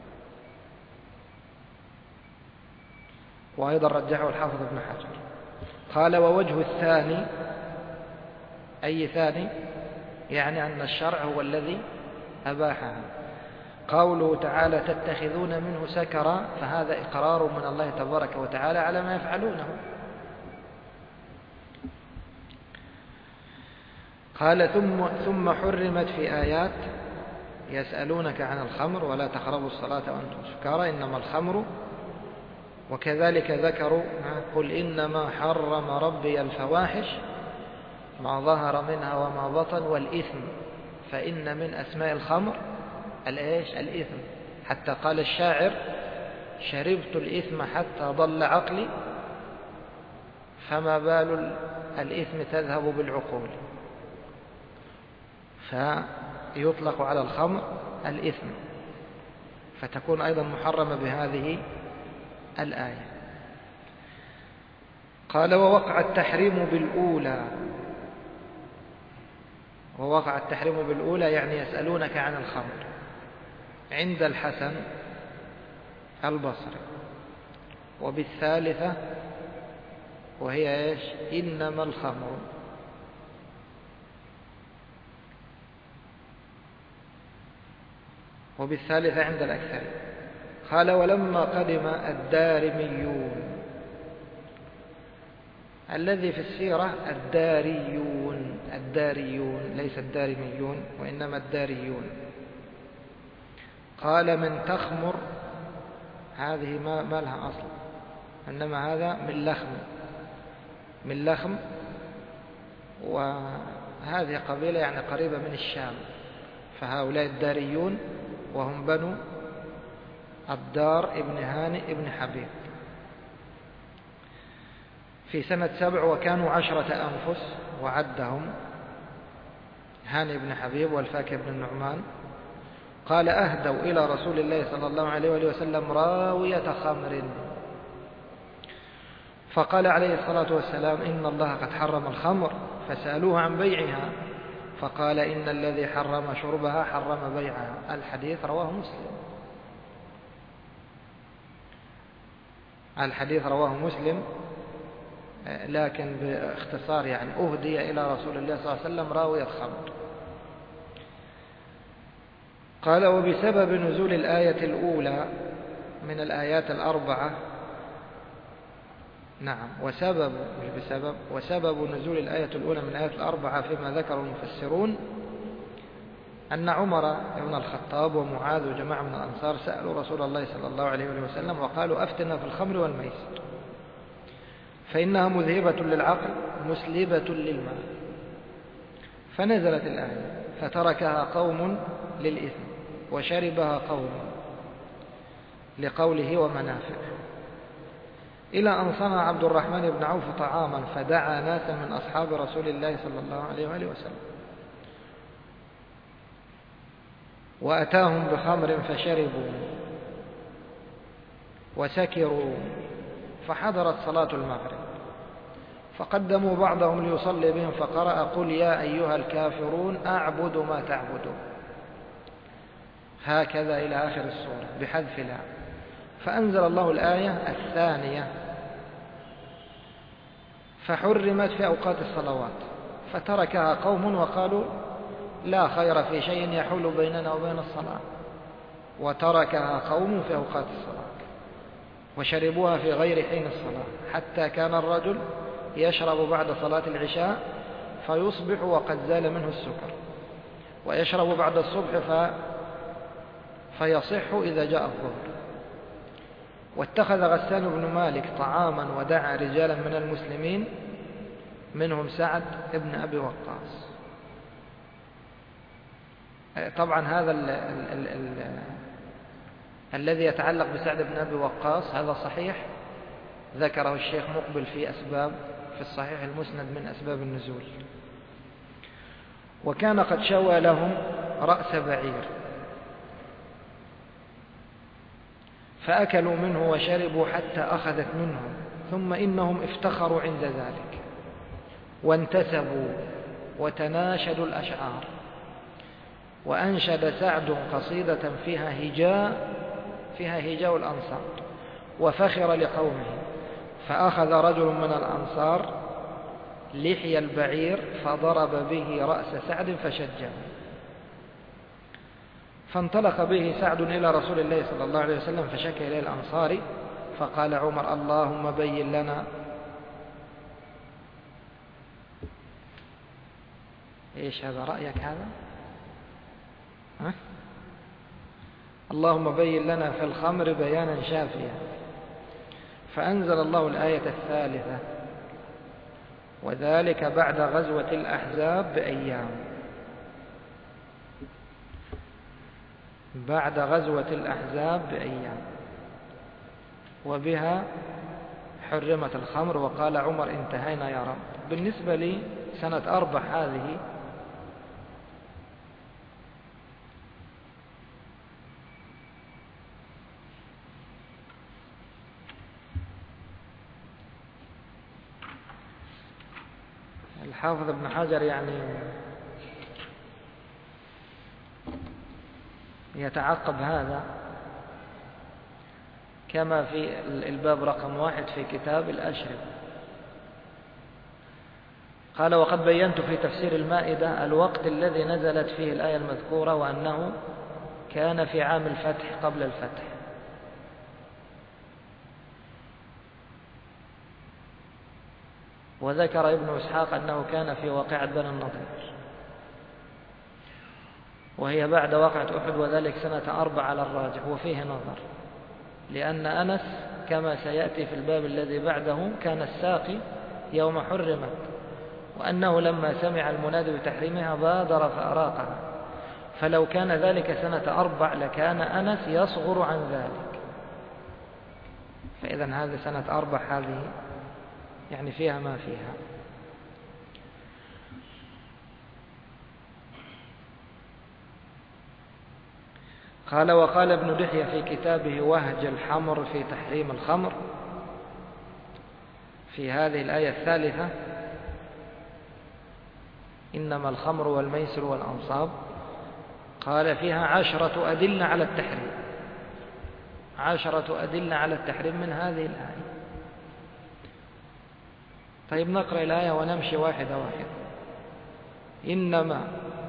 وأيضا رجحه الحافظ ابن حجر. قال ووجه الثاني، أي ثاني؟ يعني أن الشرع هو الذي أباحها. قوله تعالى تتخذون منه سكرا، فهذا إقرار من الله تبارك وتعالى على ما يفعلونه. قال ثم, ثم حرمت في آيات يسألونك عن الخمر ولا تقربوا الصلاة وأنتم سكارى إنما الخمر، وكذلك ذكروا قل إنما حرم ربي الفواحش ما ظهر منها وما بطن والإثم، فإن من أسماء الخمر الإيش؟ الإثم. حتى قال الشاعر شربت الإثم حتى ضل عقلي فما بال الإثم تذهب بالعقول، فيطلق على الخمر الإثم، فتكون أيضا محرمة بهذه الآية. قال ووقع التحريم بالأولى، ووقع التحريم بالأولى يعني يسألونك عن الخمر عند الحسن البصري، وبالثالثة وهي إيش؟ إنما الخمر. وبالثالثة عند الأكثر. قال ولما قدم الدارميون، الذي في السيرة الداريون، الداريون ليس الدارميون وإنما الداريون. قال من تخمر، هذه ما, ما لها أصل، إنما هذا من لخم، من لخم، وهذه قبيلة يعني قريبة من الشام، فهؤلاء الداريون وهم بنو الدار ابن هانئ ابن حبيب في سنة سبع، وكانوا عشرة أنفس، وعدهم هانئ بن حبيب والفاكه بن النعمان. قال أهدوا إلى رسول الله صلى الله عليه وآله وسلم راوية خمر، فقال عليه الصلاة والسلام إن الله قد حرم الخمر، فسألوه عن بيعها فقال إن الذي حرم شربها حرم بيعها. الحديث رواه مسلم، الحديث رواه مسلم، لكن باختصار يعني أهدي إلى رسول الله صلى الله عليه وسلم راوية خمر. قال وبسبب نزول الآية الأولى من الآيات الأربعة، نعم وسبب مش بسبب وسبب نزول الآية الأولى من الآيات الأربعة فيما ذكر المفسرون أن عمر بن الخطاب ومعاذ وجماعة من الأنصار سألوا رسول الله صلى الله عليه وسلم وقالوا أفتنا في الخمر والميسر فإنها مذهبة للعقل مسلبة للمال، فنزلت الآية فتركها قوم للإثم وشربها قوم لقوله ومنافع، إلى أن صنع عبد الرحمن بن عوف طعاما فدعا ناسا من أصحاب رسول الله صلى الله عليه وآله وسلم وأتاهم بخمر فشربوا وسكروا، فحضرت صلاة المغرب فقدموا بعضهم ليصلي بهم فقرأ قل يا أيها الكافرون أعبد ما تعبدون، هكذا إلى آخر السورة بحذف لا. فأنزل الله الآية الثانية فحرمت في أوقات الصلوات، فتركها قوم وقالوا لا خير في شيء يحول بيننا وبين الصلاة، وتركها قوم في أوقات الصلاة. وشربوها في غير حين الصلاة، حتى كان الرجل يشرب بعد صلاة العشاء فيصبح وقد زال منه السكر، ويشرب بعد الصبح ف... فيصح إذا جاء الظهر. واتخذ غسان بن مالك طعاما ودعا رجالا من المسلمين منهم سعد بن أبي وقاص. طبعا هذا ال ال ال ال الذي يتعلق بسعد بن أبي وقاص هذا صحيح، ذكره الشيخ مقبل في أسباب في الصحيح المسند من أسباب النزول. وكان قد شوى لهم رأس بعير فأكلوا منه وشربوا حتى أخذت منهم، ثم إنهم افتخروا عند ذلك وانتسبوا وتناشدوا الأشعار. وأنشد سعد قصيدة فيها هجاء فيها هجاء الأنصار وفخر لقومه، فأخذ رجل من الأنصار لحي البعير فضرب به رأس سعد فشجه، فانطلق به سعد إلى رسول الله صلى الله عليه وسلم فشكى إليه الأنصاري، فقال عمر: اللهم بين لنا إيش هذا رأيك هذا؟ ها؟ اللهم بين لنا في الخمر بيانا شافيا. فأنزل الله الآية الثالثة: وذلك بعد غزوة الأحزاب بأيام. بعد غزوة الأحزاب بأيام وبها حرمت الخمر. وقال عمر: انتهينا يا رب. بالنسبة لي سنة أربع هذه الحافظ ابن حجر يعني يتعقب هذا كما في الباب رقم واحد في كتاب الأشرب. قال: وقد بينت في تفسير المائدة الوقت الذي نزلت فيه الآية المذكورة، وأنه كان في عام الفتح قبل الفتح. وذكر ابن إسحاق أنه كان في واقعة بني النضير، وهي بعد واقعة أحد، وذلك سنة أربع على الراجح. وفيه نظر، لأن أنس كما سيأتي في الباب الذي بعده كان الساقي يوم حرمت، وأنه لما سمع المنادي بتحريمها بادر فأراقها، فلو كان ذلك سنة أربع لكان أنس يصغر عن ذلك. فإذا هذه سنة أربع هذه يعني فيها ما فيها. قال: وقال ابن دحية في كتابه وهج الحمر في تحريم الخمر في هذه الآية الثالثة: إنما الخمر والميسر والأنصاب، قال فيها عشرة أدلة على التحريم، عشرة أدلة على التحريم من هذه الآية. طيب نقرأ الآية ونمشي واحدة واحدة. إنما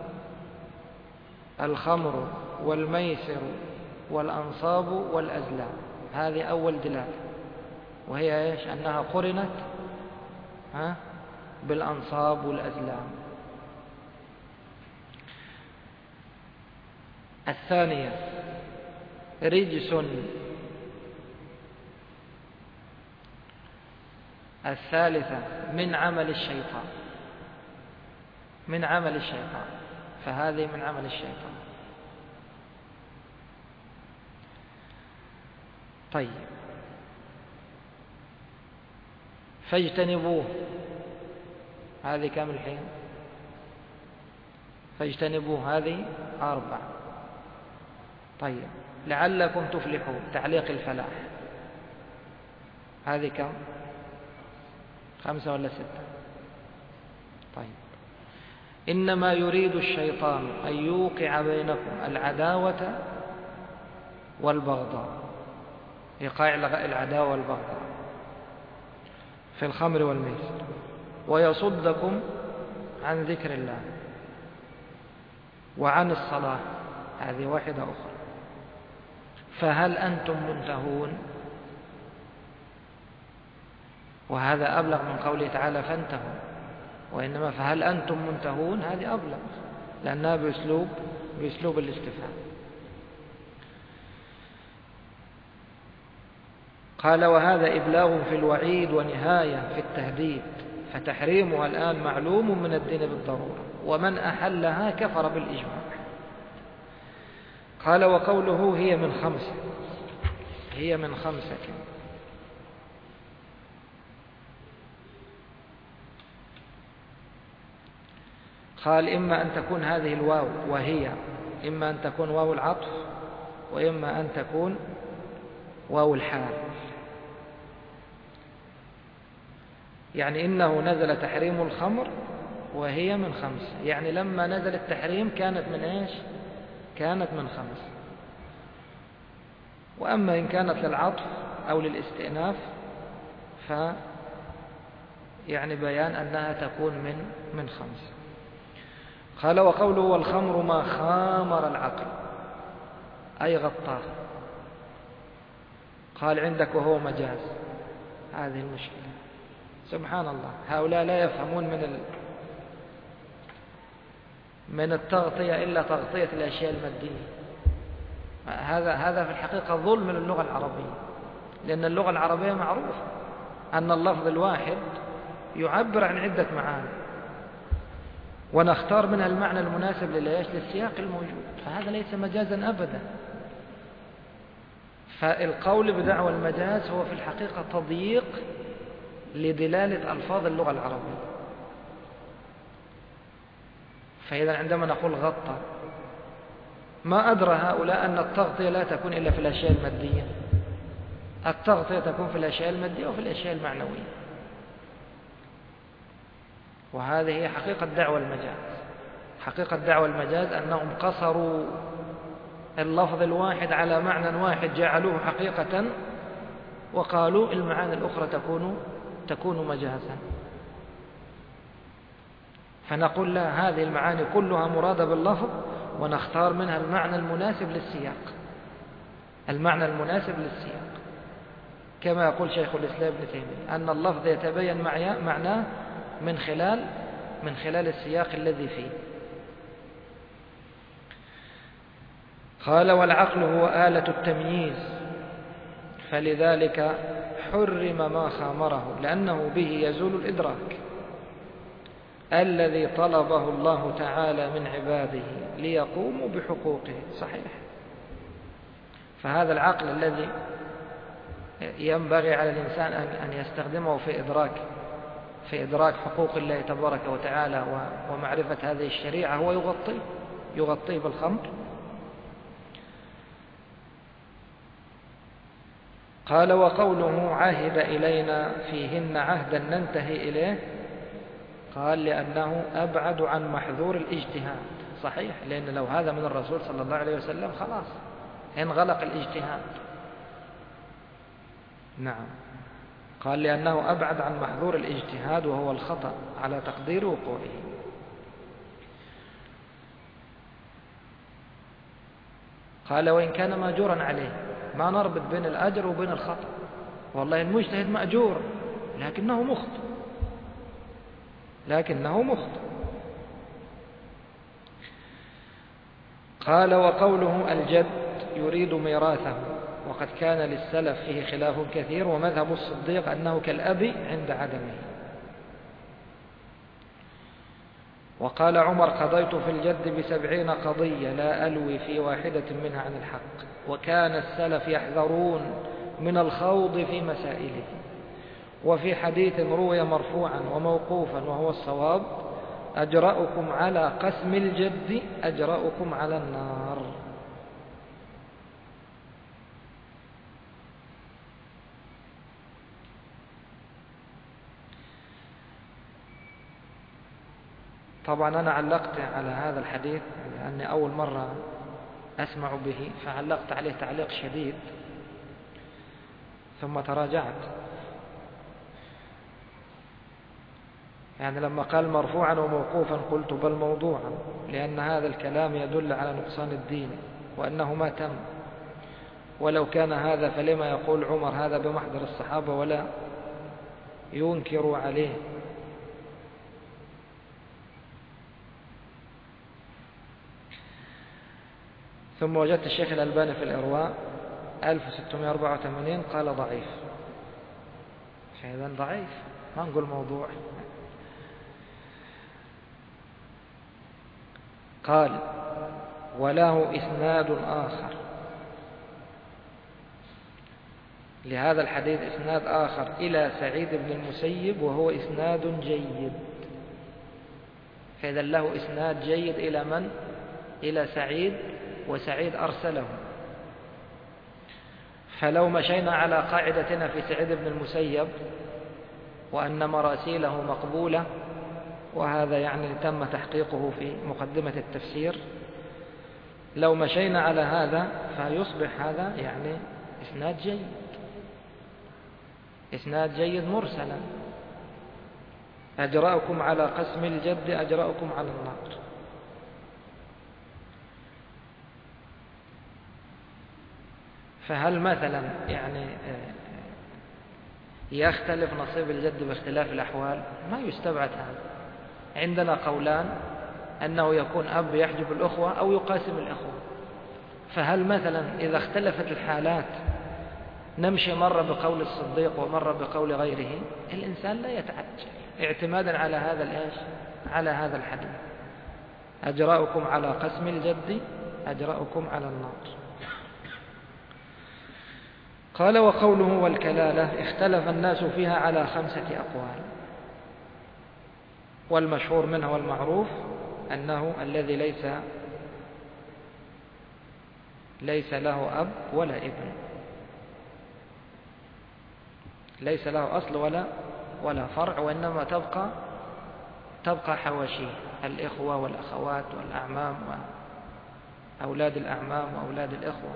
الخمر والميسر والأنصاب والأزلام، هذه أول دلالة، وهي إيش؟ أنها قرنت ها بالأنصاب والأزلام. الثانية رجس. الثالثة من عمل الشيطان، من عمل الشيطان، فهذه من عمل الشيطان. طيب، فاجتنبوه، هذه كم الحين؟ فاجتنبوه، هذه أربع. طيب، لعلكم تفلحون، تعليق الفلاح، هذه كم؟ خمسة ولا ستة؟ طيب، إنما يريد الشيطان أن يوقع بينكم العداوة والبغضاء، إيقاع العداوة والبغضاء في الخمر والميسر، ويصدكم عن ذكر الله وعن الصلاة، هذه واحدة أخرى، فهل أنتم منتهون؟ وهذا أبلغ من قوله تعالى فانتهوا، وإنما فهل أنتم منتهون هذه أبلغ لأنها بأسلوب, بأسلوب الاستفهام. قال وهذا إبلاغ في الوعيد ونهاية في التهديد، فتحريمها الآن معلوم من الدين بالضرورة، ومن أحلها كفر بالإجماع. قال وقوله هي من خمسة، هي من خمسة قال إما أن تكون هذه الواو وهي، إما أن تكون واو العطف، وإما أن تكون واو الحال. يعني إنه نزل تحريم الخمر وهي من خمسة، يعني لما نزل التحريم كانت من إيش؟ كانت من خمسة. وأما إن كانت للعطف أو للاستئناف ف يعني بيان أنها تكون من من خمسة. قال وقوله والخمر ما خامر العقل أي غطاه. قال عندك وهو مجاز، هذه المشكلة. سبحان الله، هؤلاء لا يفهمون من ال... من التغطية إلا تغطية الأشياء المادية. هذا هذا في الحقيقة ظلم للغة العربية، لأن اللغة العربية معروف أن اللفظ الواحد يعبر عن عدة معاني، ونختار منها المعنى المناسب للسياق الموجود، فهذا ليس مجازا أبدا. فالقول بدعوى المجاز هو في الحقيقة تضييق لدلالة ألفاظ اللغة العربية. فإذا عندما نقول غطى، ما أدرى هؤلاء أن التغطية لا تكون إلا في الأشياء المادية، التغطية تكون في الأشياء المادية وفي الأشياء المعنوية. وهذه هي حقيقة دعوى المجاز. حقيقة دعوى المجاز أنهم قصروا اللفظ الواحد على معنى واحد جعلوه حقيقة، وقالوا المعاني الأخرى تكون تكون مجازا. فنقول لا، هذه المعاني كلها مرادة باللفظ، ونختار منها المعنى المناسب للسياق، المعنى المناسب للسياق، كما يقول شيخ الإسلام ابن تيمية أن اللفظ يتبين معناه من خلال من خلال السياق الذي فيه. قال والعقل هو آلة التمييز، فلذلك حرم ما خامره، لأنه به يزول الإدراك الذي طلبه الله تعالى من عباده ليقوموا بحقوقه. صحيح. فهذا العقل الذي ينبغي على الإنسان أن يستخدمه في إدراك في إدراك حقوق الله تبارك وتعالى ومعرفة هذه الشريعة هو يغطيه يغطيه بالخمر. قال وقوله عهد إلينا فيهن عهدا ننتهي إليه، قال لأنه أبعد عن محذور الاجتهاد. صحيح، لأن لو هذا من الرسول صلى الله عليه وسلم خلاص انغلق الاجتهاد. نعم، قال لأنه أبعد عن محذور الاجتهاد وهو الخطأ على تقدير وقوعه. قال وإن كان مأجورا عليه، ما نربط بين الأجر وبين الخطأ. والله المجتهد مأجور لكنه مخطئ لكنه مخطئ قال وقوله الجد يريد ميراثه، وقد كان للسلف فيه خلاف كثير، ومذهب الصديق أنه كالأب عند عدمه. وقال عمر قضيت في الجد بسبعين قضية لا ألوي في واحدة منها عن الحق. وكان السلف يحذرون من الخوض في مسائله. وفي حديث روي مرفوعا وموقوفا وهو الصواب أجرأكم على قسم الجد أجرأكم على النار. طبعا أنا علقت على هذا الحديث لأني أول مرة أسمع به، فعلقت عليه تعليق شديد ثم تراجعت. يعني لما قال مرفوعا وموقوفا قلت بل موضوعا، لأن هذا الكلام يدل على نقصان الدين وأنه ما تم. ولو كان هذا فلما يقول عمر هذا بمحضر الصحابة ولا ينكر عليه. ثم وجدت الشيخ الألباني في الإرواء ألف وستمائة وأربعة وثمانين قال ضعيف. إذن ضعيف، ما نقول موضوع. قال وله إسناد آخر لهذا الحديث، إسناد آخر إلى سعيد بن المسيب وهو إسناد جيد. فإذا له إسناد جيد إلى من؟ إلى سعيد، وسعيد أرسله. فلو مشينا على قاعدتنا في سعيد بن المسيب وأن مراسيله مقبولة، وهذا يعني تم تحقيقه في مقدمة التفسير، لو مشينا على هذا فيصبح هذا يعني إسناد جيد، إسناد جيد مرسلا. أجرأكم على قسم الجد أجرأكم على النار. فهل مثلا يعني يختلف نصيب الجد باختلاف الأحوال؟ ما يستبعد هذا. عندنا قولان، أنه يكون أب يحجب الأخوة أو يقاسم الأخوة. فهل مثلا إذا اختلفت الحالات نمشي مرة بقول الصديق ومرة بقول غيره؟ الإنسان لا يتعجل اعتمادا على هذا الإيش؟ على هذا الحديث. أجرأكم على قسم الجد أجرأكم على النار. قال وقوله والكلالة اختلف الناس فيها على خمسة أقوال، والمشهور منها والمعروف أنه الذي ليس ليس له أب ولا ابن، ليس له أصل ولا ولا فرع، وإنما تبقى تبقى حواشيه، الإخوة والأخوات والأعمام وأولاد الأعمام وأولاد الإخوة.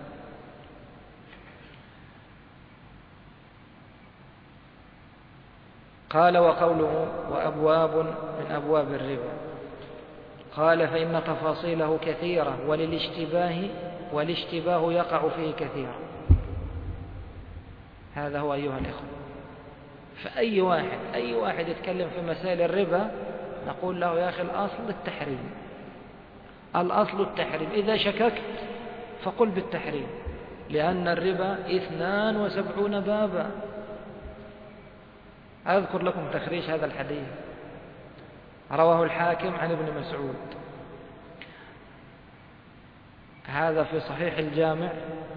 قال وقوله وأبواب من أبواب الربا، قال فإن تفاصيله كثيرة وللاشتباه والاشتباه يقع فيه كثيرا. هذا هو أيها الإخوة. فأي واحد أي واحد يتكلم في مسائل الربا نقول له يا أخي الأصل التحريم، الأصل التحريم، إذا شككت فقل بالتحريم، لأن الربا اثنان وسبعون بابا. أذكر لكم تخريج هذا الحديث، رواه الحاكم عن ابن مسعود، هذا في صحيح الجامع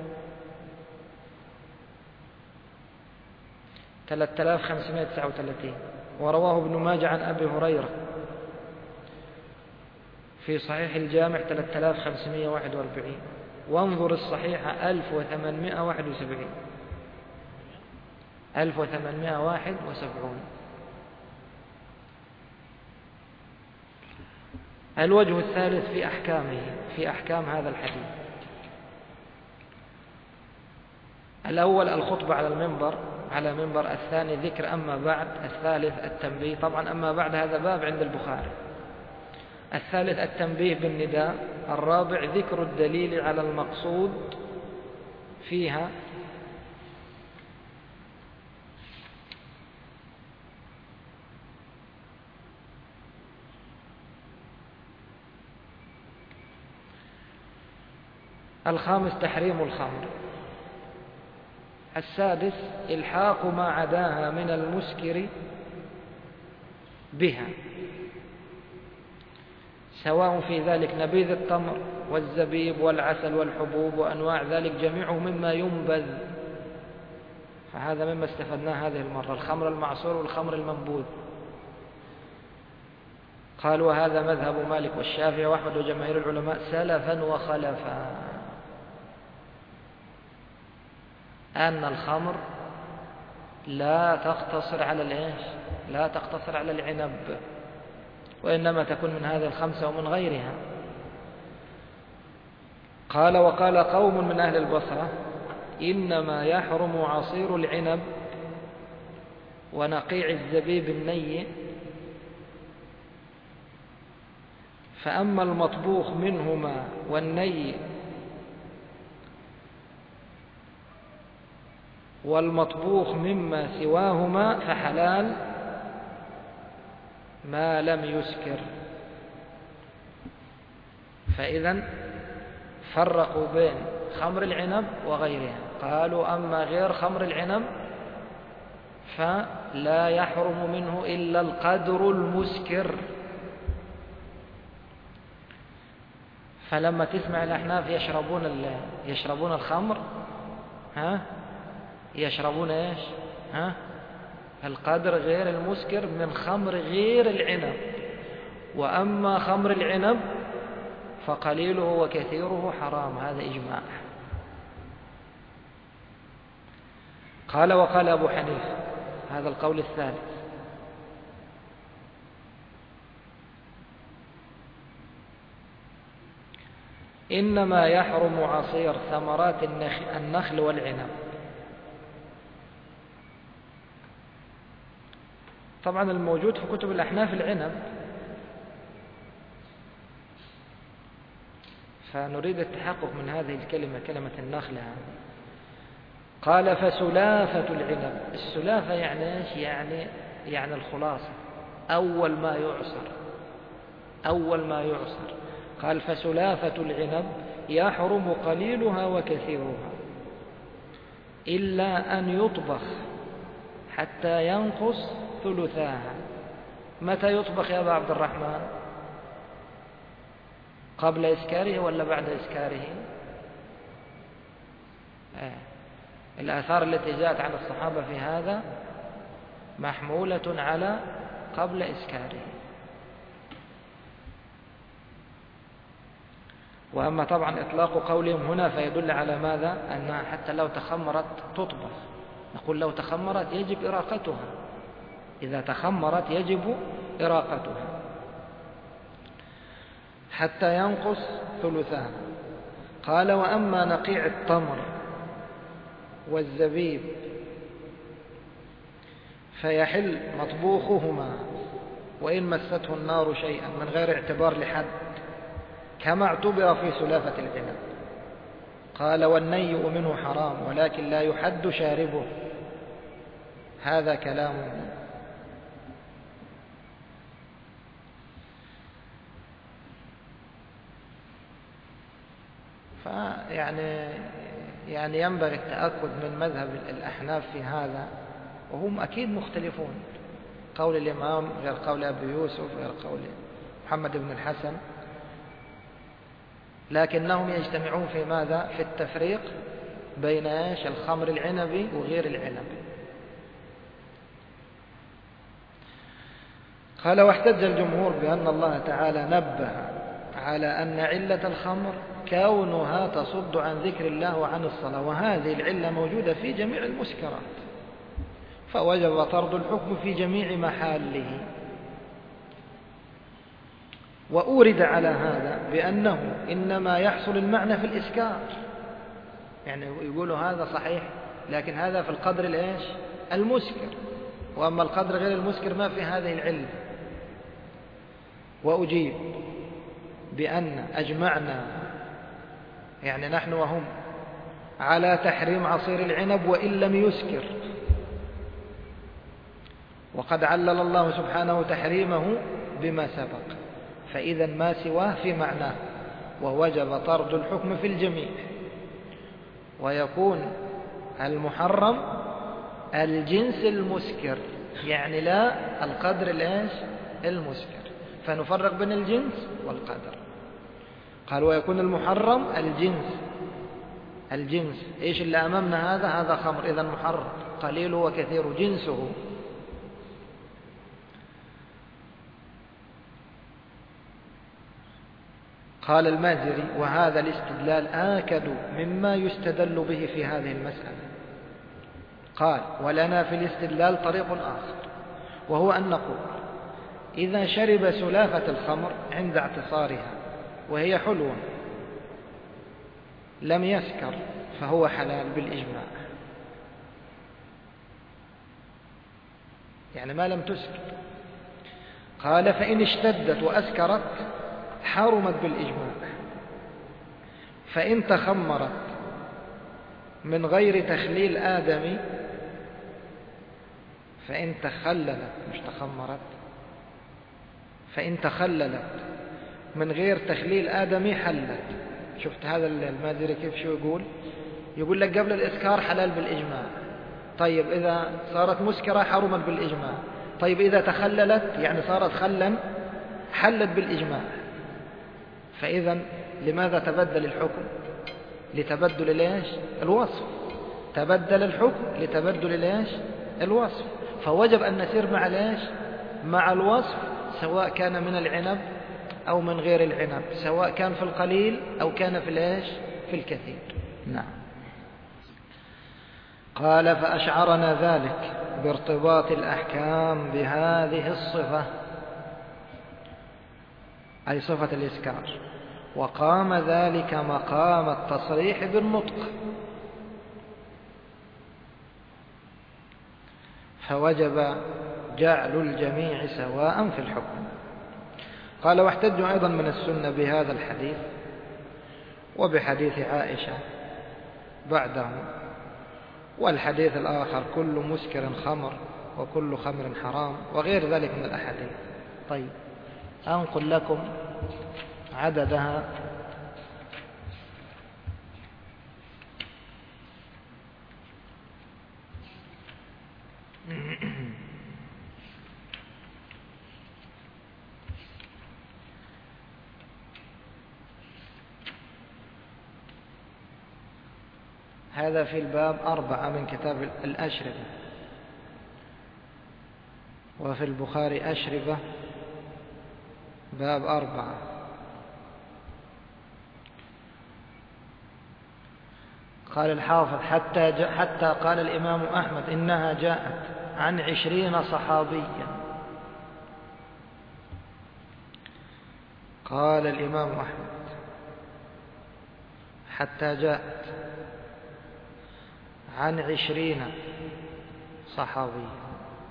ثلاثة آلاف وخمسمائة وتسعة وثلاثين، ورواه ابن ماجه عن أبي هريرة في صحيح الجامع ثلاثة آلاف وخمسمائة وواحد وأربعين، وانظر الصحيحة ألف وثمانمائة وواحد وسبعين ألف وثمانمائة وواحد وسبعين. الوجه الثالث في أحكامه، في أحكام هذا الحديث. الأول الخطبة على المنبر على منبر، الثاني ذكر أما بعد، الثالث التنبيه. طبعا أما بعد هذا باب عند البخاري. الثالث التنبيه بالنداء. الرابع ذكر الدليل على المقصود فيها. الخامس تحريم الخمر. السادس إلحاق ما عداها من المسكر بها، سواء في ذلك نبيذ التمر والزبيب والعسل والحبوب وأنواع ذلك جميعه مما ينبذ. فهذا مما استفدناه هذه المرة، الخمر المعصور والخمر المنبوذ. قال وهذا مذهب مالك والشافعي وأحمد وجماهير العلماء سلفا وخلفا، أن الخمر لا تقتصر على الإيش؟ لا تقتصر على العنب، وإنما تكون من هذه الخمسة ومن غيرها. قال وقال قوم من أهل البصرة إنما يحرم عصير العنب ونقيع الزبيب الني، فأما المطبوخ منهما والني والمطبوخ مما سواهما فحلال ما لم يسكر. فإذا فرقوا بين خمر العنب وغيرها، قالوا أما غير خمر العنب فلا يحرم منه إلا القدر المسكر. فلما تسمع الأحناف يشربون يشربون الخمر، ها يشربون إيش؟ ها القدر غير المسكر من خمر غير العنب. وأما خمر العنب فقليله وكثيره حرام، هذا إجماع. قال وقال أبو حنيفة، هذا القول الثالث: إنما يحرم عصير ثمرات النخل والعنب. طبعا الموجود في كتب الأحناف العنب، فنريد التحقق من هذه الكلمة، كلمة النخلة. قال فسلافة العنب، السلافة يعني ايش؟ يعني يعني الخلاصة، أول ما يعصر، أول ما يعصر. قال فسلافة العنب يحرم قليلها وكثيرها إلا أن يطبخ حتى ينقص ثلثاها. متى يطبخ يا أبا عبد الرحمن؟ قبل إسكاره ولا بعد إسكاره؟ آه. الآثار التي جاءت عن الصحابة في هذا محمولة على قبل إسكاره. وأما طبعا إطلاق قولهم هنا فيدل على ماذا؟ أنها حتى لو تخمرت تطبخ. نقول لو تخمرت يجب إراقتها، إذا تخمرت يجب إراقتها حتى ينقص ثلثها. قال وأما نقيع التمر والزبيب فيحل مطبوخهما وإن مسته النار شيئا من غير اعتبار لحد، كما اعتبر في سلافة العنب. قال والنيء منه حرام ولكن لا يحد شاربه. هذا كلامه. فيعني يعني ينبغي التأكد من مذهب الأحناف في هذا، وهم أكيد مختلفون. قول الإمام غير قول أبي يوسف غير قول محمد بن الحسن، لكنهم يجتمعون في ماذا؟ في التفريق بين ايش؟ الخمر العنبي وغير العنبي. قال واحتج الجمهور بأن الله تعالى نبه على أن علة الخمر كونها تصد عن ذكر الله وعن الصلاة، وهذه العلة موجودة في جميع المسكرات، فوجب طرد الحكم في جميع محاله. وأورد على هذا بأنه إنما يحصل المعنى في الإسكار، يعني يقولوا هذا صحيح لكن هذا في القدر الإيش؟ المسكر، وأما القدر غير المسكر ما في هذه العلة. وأجيب بأن أجمعنا، يعني نحن وهم، على تحريم عصير العنب وإن لم يسكر، وقد علل الله سبحانه تحريمه بما سبق، فإذا ما سواه في معناه، ووجب طرد الحكم في الجميع. ويكون المحرم الجنس المسكر، يعني لا القدر الإيش؟ المسكر، فنفرق بين الجنس والقدر. قال ويكون المحرم الجنس. الجنس إيش اللي أمامنا؟ هذا هذا خمر، إذا محرم قليله وكثيره جنسه. قال المازري وهذا الاستدلال آكد مما يستدل به في هذه المسألة. قال ولنا في الاستدلال طريق آخر، وهو أن نقول إذا شرب سلافة الخمر عند اعتصارها وهي حلوة لم يسكر فهو حلال بالإجماع، يعني ما لم تسكر. قال فإن اشتدت وأسكرت حرمت بالإجماع، فإن تخمرت من غير تخليل آدمي، فإن تخللت مش تخمرت، فإن تخللت من غير تخليل آدمي حلت. شفت هذا المادري كيف شو يقول؟ يقول لك قبل الإسكار حلال بالإجماع. طيب إذا صارت مسكرة حرمت بالإجماع. طيب إذا تخللت يعني صارت خلا حلت بالإجماع. فإذا لماذا تبدل الحكم؟ لتبدل ليش؟ الوصف. تبدل الحكم لتبدل ليش؟ الوصف. فوجب أن نسير مع ليش؟ مع الوصف، سواء كان من العنب أو من غير العنب، سواء كان في القليل أو كان في ليش؟ في الكثير. نعم. قال فأشعرنا ذلك بارتباط الأحكام بهذه الصفة، أي صفة الإسكار، وقام ذلك مقام التصريح بالنطق، فوجب جعل الجميع سواء في الحكم. قال واحتجوا أيضا من السنة بهذا الحديث وبحديث عائشة بعده، والحديث الآخر كل مسكر خمر وكل خمر حرام وغير ذلك من الأحاديث. طيب أنقل لكم عددها. هذا في الباب أربعة من كتاب الأشربة، وفي البخاري أشربة باب أربعة. قال الحافظ حتى, جاء حتى قال الإمام أحمد إنها جاءت عن عشرين صحابيا. قال الإمام أحمد حتى جاءت عن عشرين صحابيا.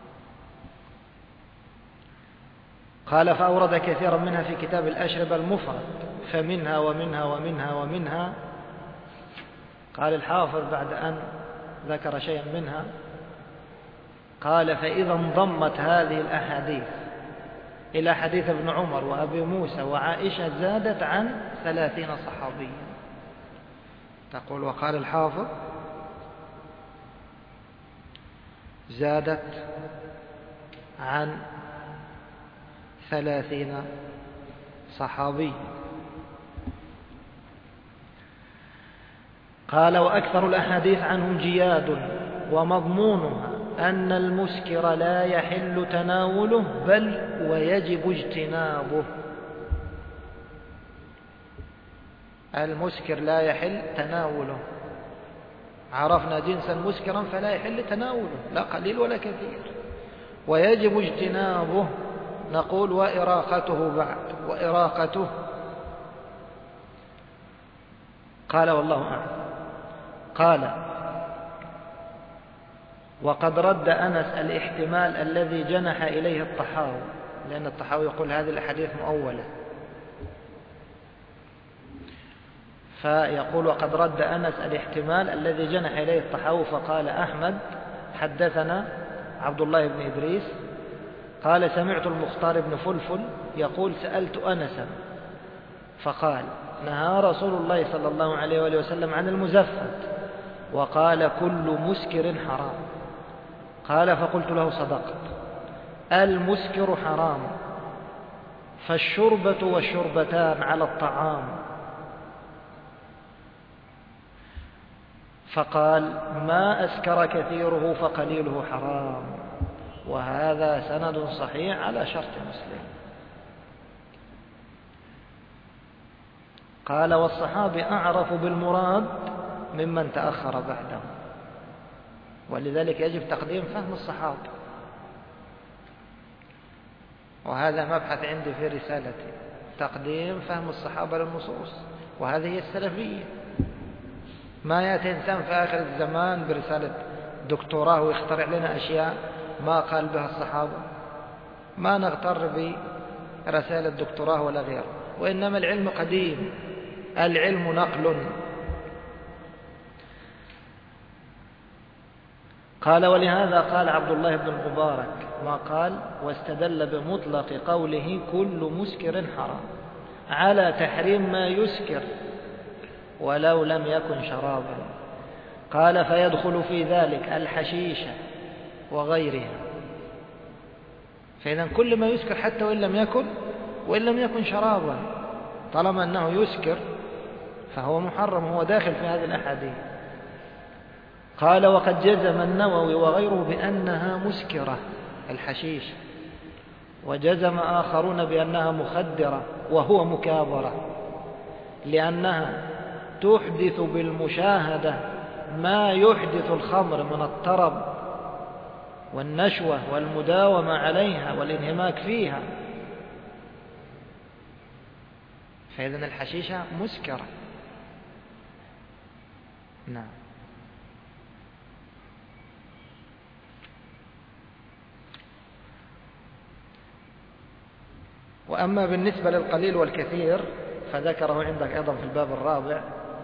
قال فأورد كثيرا منها في كتاب الأشربة المفرد، فمنها ومنها ومنها ومنها. قال الحافظ بعد أن ذكر شيئا منها قال فإذا انضمت هذه الأحاديث إلى حديث ابن عمر وأبي موسى وعائشة زادت عن ثلاثين صحابيا. تقول وقال الحافظ زادت عن ثلاثين صحابي. قال وأكثر الأحاديث عنهم جياد، ومضمونها أن المسكر لا يحل تناوله بل ويجب اجتنابه. المسكر لا يحل تناوله، عرفنا جنسا مسكرا فلا يحل تناوله لا قليل ولا كثير، ويجب اجتنابه. نقول وإراقته بعد وإراقته. قال والله أعلم. قال وقد رد أنس الاحتمال الذي جنح إليه الطحاوي، لأن الطحاوي يقول هذه الأحاديث مؤولة، فيقول وقد رد أنس الاحتمال الذي جنح إليه الطحاوي. فقال أحمد حدثنا عبد الله بن إدريس قال سمعت المختار بن فلفل يقول سألت أنسا فقال نهى رسول الله صلى الله عليه وآله وسلم عن المزفت وقال كل مسكر حرام. قال فقلت له صدقت، المسكر حرام، فالشربة والشربتان على الطعام. فقال ما أسكر كثيره فقليله حرام، وهذا سند صحيح على شرط مسلم. قال والصحابي أعرف بالمراد ممن تأخر بعده، ولذلك يجب تقديم فهم الصحابة، وهذا مبحث عندي في رسالتي، تقديم فهم الصحابة للنصوص، وهذه هي السلفية. ما يأتي إنسان في آخر الزمان برسالة دكتوراه ويخترع لنا أشياء ما قال بها الصحابة. ما نغتر برسالة الدكتوراه ولا غيره، وإنما العلم قديم، العلم نقل. قال ولهذا قال عبد الله بن المبارك ما قال واستدل بمطلق قوله كل مسكر حرام على تحريم ما يسكر ولو لم يكن شرابا. قال فيدخل في ذلك الحشيشة وغيرها. فإذا كل ما يسكر حتى وإن لم يكن وإن لم يكن شرابا طالما أنه يسكر فهو محرم، هو داخل في هذه الأحاديث. قال وقد جزم النووي وغيره بأنها مسكرة الحشيش، وجزم آخرون بأنها مخدرة وهو مكابرة، لأنها تحدث بالمشاهدة ما يحدث الخمر من الطرب والنشوة والمداومة عليها والانهماك فيها. فإذن الحشيشة مسكرة. نعم. وأما بالنسبة للقليل والكثير فذكره عندك أيضا في الباب الرابع.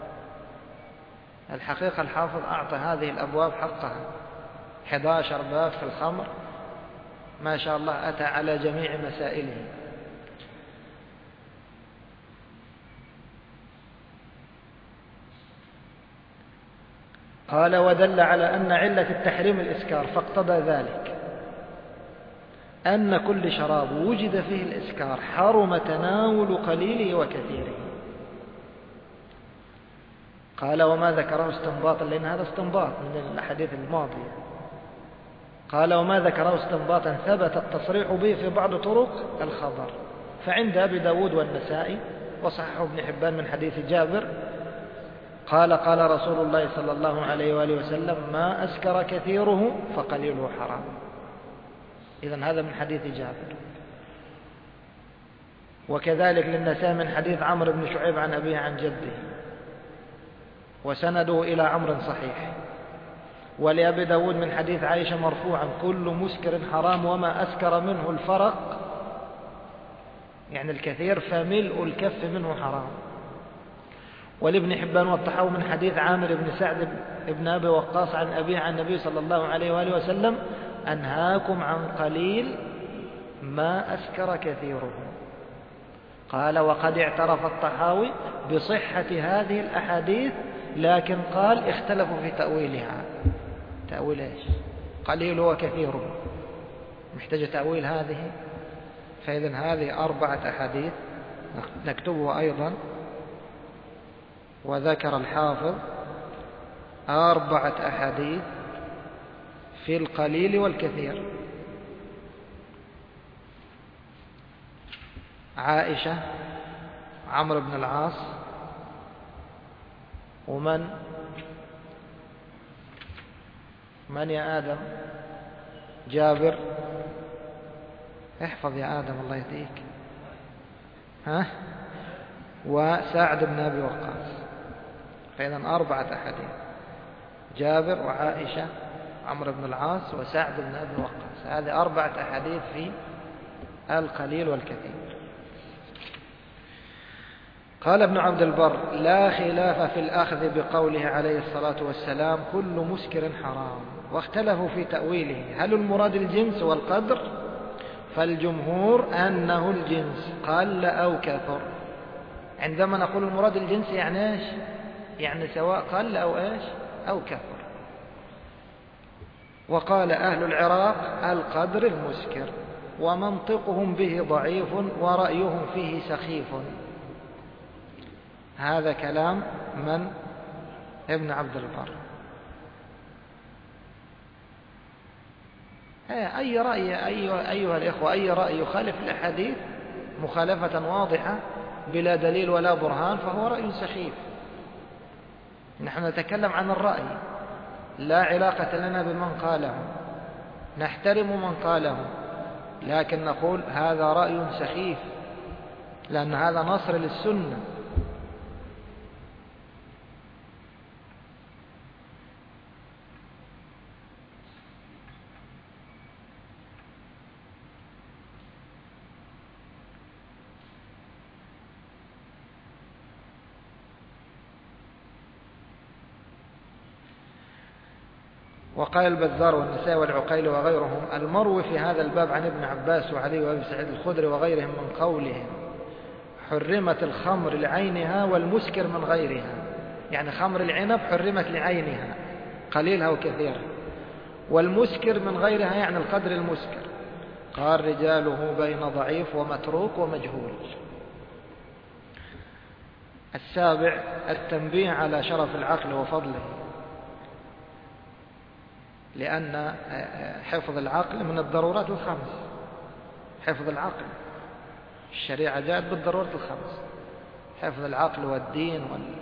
الحقيقة الحافظ أعطى هذه الأبواب حقها، أحد عشر باب في الخمر ما شاء الله أتى على جميع مسائله. قال ودل على أن علة التحريم الإسكار، فاقتضى ذلك أن كل شراب وجد فيه الإسكار حرم تناول قليله وكثيره. قال وما ذكره استنباطا، لأن هذا استنباط من الأحاديث الماضية. قال وما ذكره استنباطا ثبت التصريح به في بعض طرق الخبر، فعند أبي داود والنسائي وصححه ابن حبان من حديث جابر قال قال رسول الله صلى الله عليه وآله وسلم ما أسكر كثيره فقليله حرام. إذن هذا من حديث جابر. وكذلك للنسائي من حديث عمرو بن شعيب عن أبيه عن جده، وسنده إلى عمرو صحيح. ولأبي داود من حديث عائشة مرفوعا كل مسكر حرام وما أسكر منه الفرق، يعني الكثير، فملء الكف منه حرام. ولابن حبان والطحاوي من حديث عامر بن سعد بن أبي وقاص عن أبيه عن النبي صلى الله عليه وآله وسلم أنهاكم عن قليل ما أسكر كثيره. قال وقد اعترف الطحاوي بصحة هذه الأحاديث، لكن قال اختلفوا في تأويلها. تأويل ايش؟ قليل وكثير، محتاج تأويل هذه. فإذن هذه أربعة أحاديث نكتبها أيضا. وذكر الحافظ أربعة أحاديث في القليل والكثير. عائشة، عمرو بن العاص، ومن من يا آدم؟ جابر. احفظ يا آدم الله يهديك. ها؟ وسعد بن أبي وقاص. فإذا أربعة أحاديث: جابر وعائشة عمرو بن العاص وسعد بن أبي وقاص. هذه أربعة أحاديث في القليل والكثير. قال ابن عبد البر لا خلاف في الأخذ بقوله عليه الصلاة والسلام كل مسكر حرام، واختلفوا في تأويله هل المراد الجنس والقدر؟ فالجمهور أنه الجنس قل أو كثر. عندما نقول المراد الجنس يعني إيش؟ يعني سواء قل أو إيش أو كثر. وقال أهل العراق القدر المسكر، ومنطقهم به ضعيف ورأيهم فيه سخيف. هذا كلام من؟ ابن عبد البر. أي رأي أيها الإخوة، أي رأي يخالف الأحاديث مخالفة واضحة بلا دليل ولا برهان فهو رأي سخيف. نحن نتكلم عن الرأي، لا علاقة لنا بمن قاله، نحترم من قاله، لكن نقول هذا رأي سخيف لأن هذا نصر للسنة. وقال البزار والنسائي والعقيل وغيرهم: المروي في هذا الباب عن ابن عباس وعلي وابي سعيد الخدري وغيرهم من قولهم حرمت الخمر لعينها والمسكر من غيرها، يعني خمر العنب حرمت لعينها قليلها وكثيرها، والمسكر من غيرها يعني القدر المسكر. قال: رجاله بين ضعيف ومتروك ومجهول. السابع: التنبيه على شرف العقل وفضله، لأن حفظ العقل من الضرورات الخمس. حفظ العقل، الشريعة جاءت بالضرورات الخمس: حفظ العقل والدين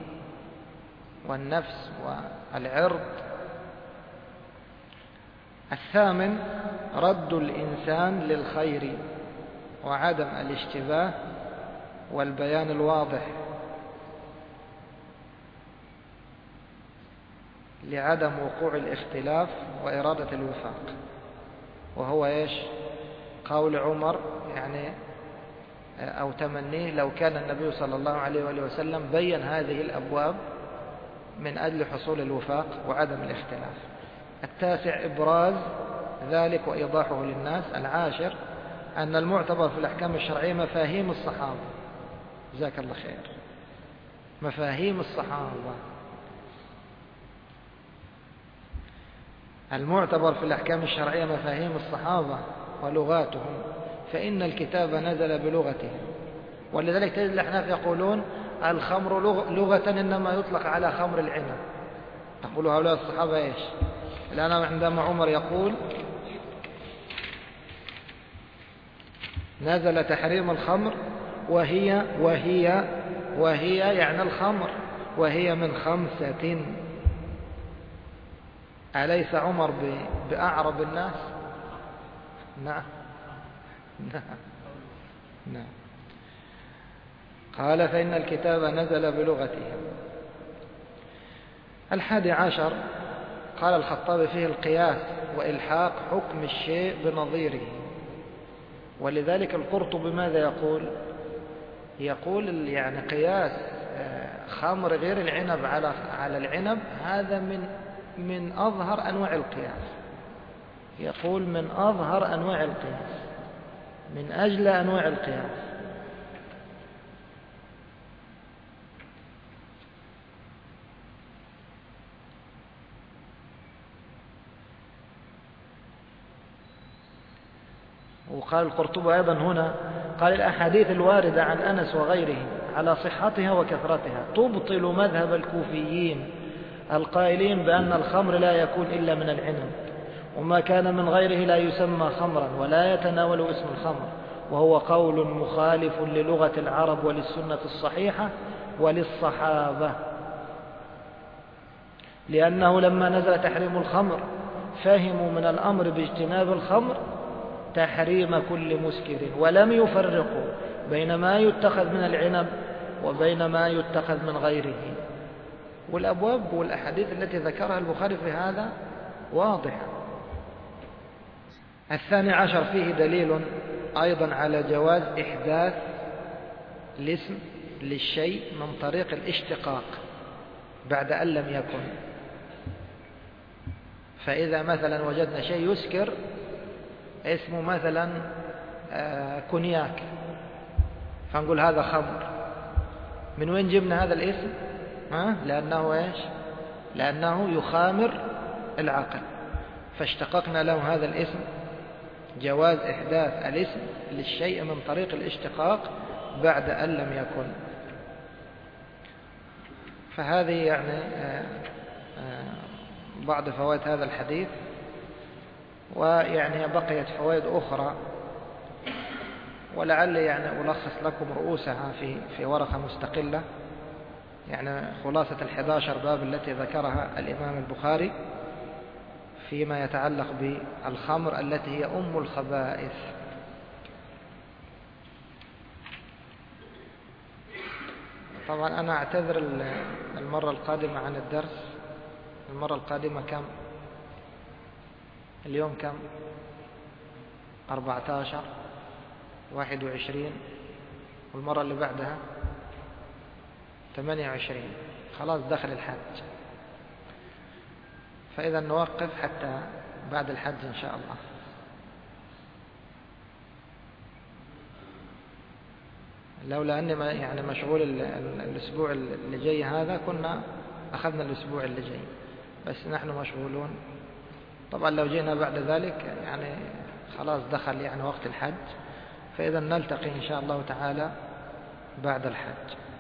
والنفس والعرض. الثامن: رد الإنسان للخير وعدم الاشتباه والبيان الواضح، لعدم وقوع الاختلاف وإرادة الوفاق. وهو إيش؟ قول عمر يعني أو تمنيه: لو كان النبي صلى الله عليه وآله وسلم بين هذه الأبواب من أجل حصول الوفاق وعدم الاختلاف. التاسع: إبراز ذلك وإيضاحه للناس. العاشر: أن المعتبر في الأحكام الشرعية مفاهيم الصحابة. جزاك الله خير. مفاهيم الصحابة. المعتبر في الأحكام الشرعية مفاهيم الصحابة ولغاتهم، فإن الكتاب نزل بلغتهم. ولذلك تجد الأحناف يقولون: الخمر لغة إنما يطلق على خمر العنب. تقول هؤلاء الصحابة إيش؟ لأن عندما عمر يقول نزل تحريم الخمر وهي وهي وهي يعني الخمر، وهي من خمسة. أليس عمر بأعرب الناس؟ نعم نعم نعم. قال: فإن الكتاب نزل بلغتهم. الحادي عشر: قال الخطابي فيه القياس وإلحاق حكم الشيء بنظيره. ولذلك القرطبي ماذا يقول؟ يقول يعني قياس خمر غير العنب على على العنب هذا من من أظهر أنواع القياس. يقول من أظهر أنواع القياس، من أجل أنواع القياس. وقال القرطبي أيضا هنا، قال: الأحاديث الواردة عن أنس وغيره على صحتها وكثرتها تبطل مذهب الكوفيين القائلين بأن الخمر لا يكون إلا من العنب، وما كان من غيره لا يسمى خمرا ولا يتناول اسم الخمر، وهو قول مخالف للغة العرب وللسنة الصحيحة وللصحابة، لأنه لما نزل تحريم الخمر فهموا من الأمر باجتناب الخمر تحريم كل مسكر، ولم يفرقوا بين ما يتخذ من العنب وبين ما يتخذ من غيره. والأبواب والأحاديث التي ذكرها البخاري في هذا واضحة. الثاني عشر: فيه دليل أيضا على جواز إحداث الاسم للشيء من طريق الاشتقاق بعد أن لم يكن. فإذا مثلا وجدنا شيء يسكر اسمه مثلا كونياك، فنقول هذا خمر. من وين جبنا هذا الاسم؟ ها؟ لأنه إيش؟ لأنه يخامر العقل، فاشتققنا له هذا الاسم. جواز إحداث الاسم للشيء من طريق الاشتقاق بعد أن لم يكن. فهذه يعني بعض فوائد هذا الحديث. ويعني بقيت فوائد أخرى ولعل يعني ألخص لكم رؤوسها في في ورقة مستقلة، يعني خلاصة الحداشر باب التي ذكرها الإمام البخاري فيما يتعلق بالخمر التي هي أم الخبائث. طبعا أنا أعتذر المرة القادمة عن الدرس. المرة القادمة كم؟ اليوم كم؟ أربعة عشر، واحد وعشرين، والمرة اللي بعدها ثمانية وعشرين. خلاص دخل الحج. فإذا نوقف حتى بعد الحج إن شاء الله. لولا أني يعني مشغول الأسبوع اللي جاي هذا كنا أخذنا الأسبوع اللي جاي، بس نحن مشغولون. طبعا لو جينا بعد ذلك يعني خلاص دخل يعني وقت الحج، فإذا نلتقي إن شاء الله تعالى بعد الحج.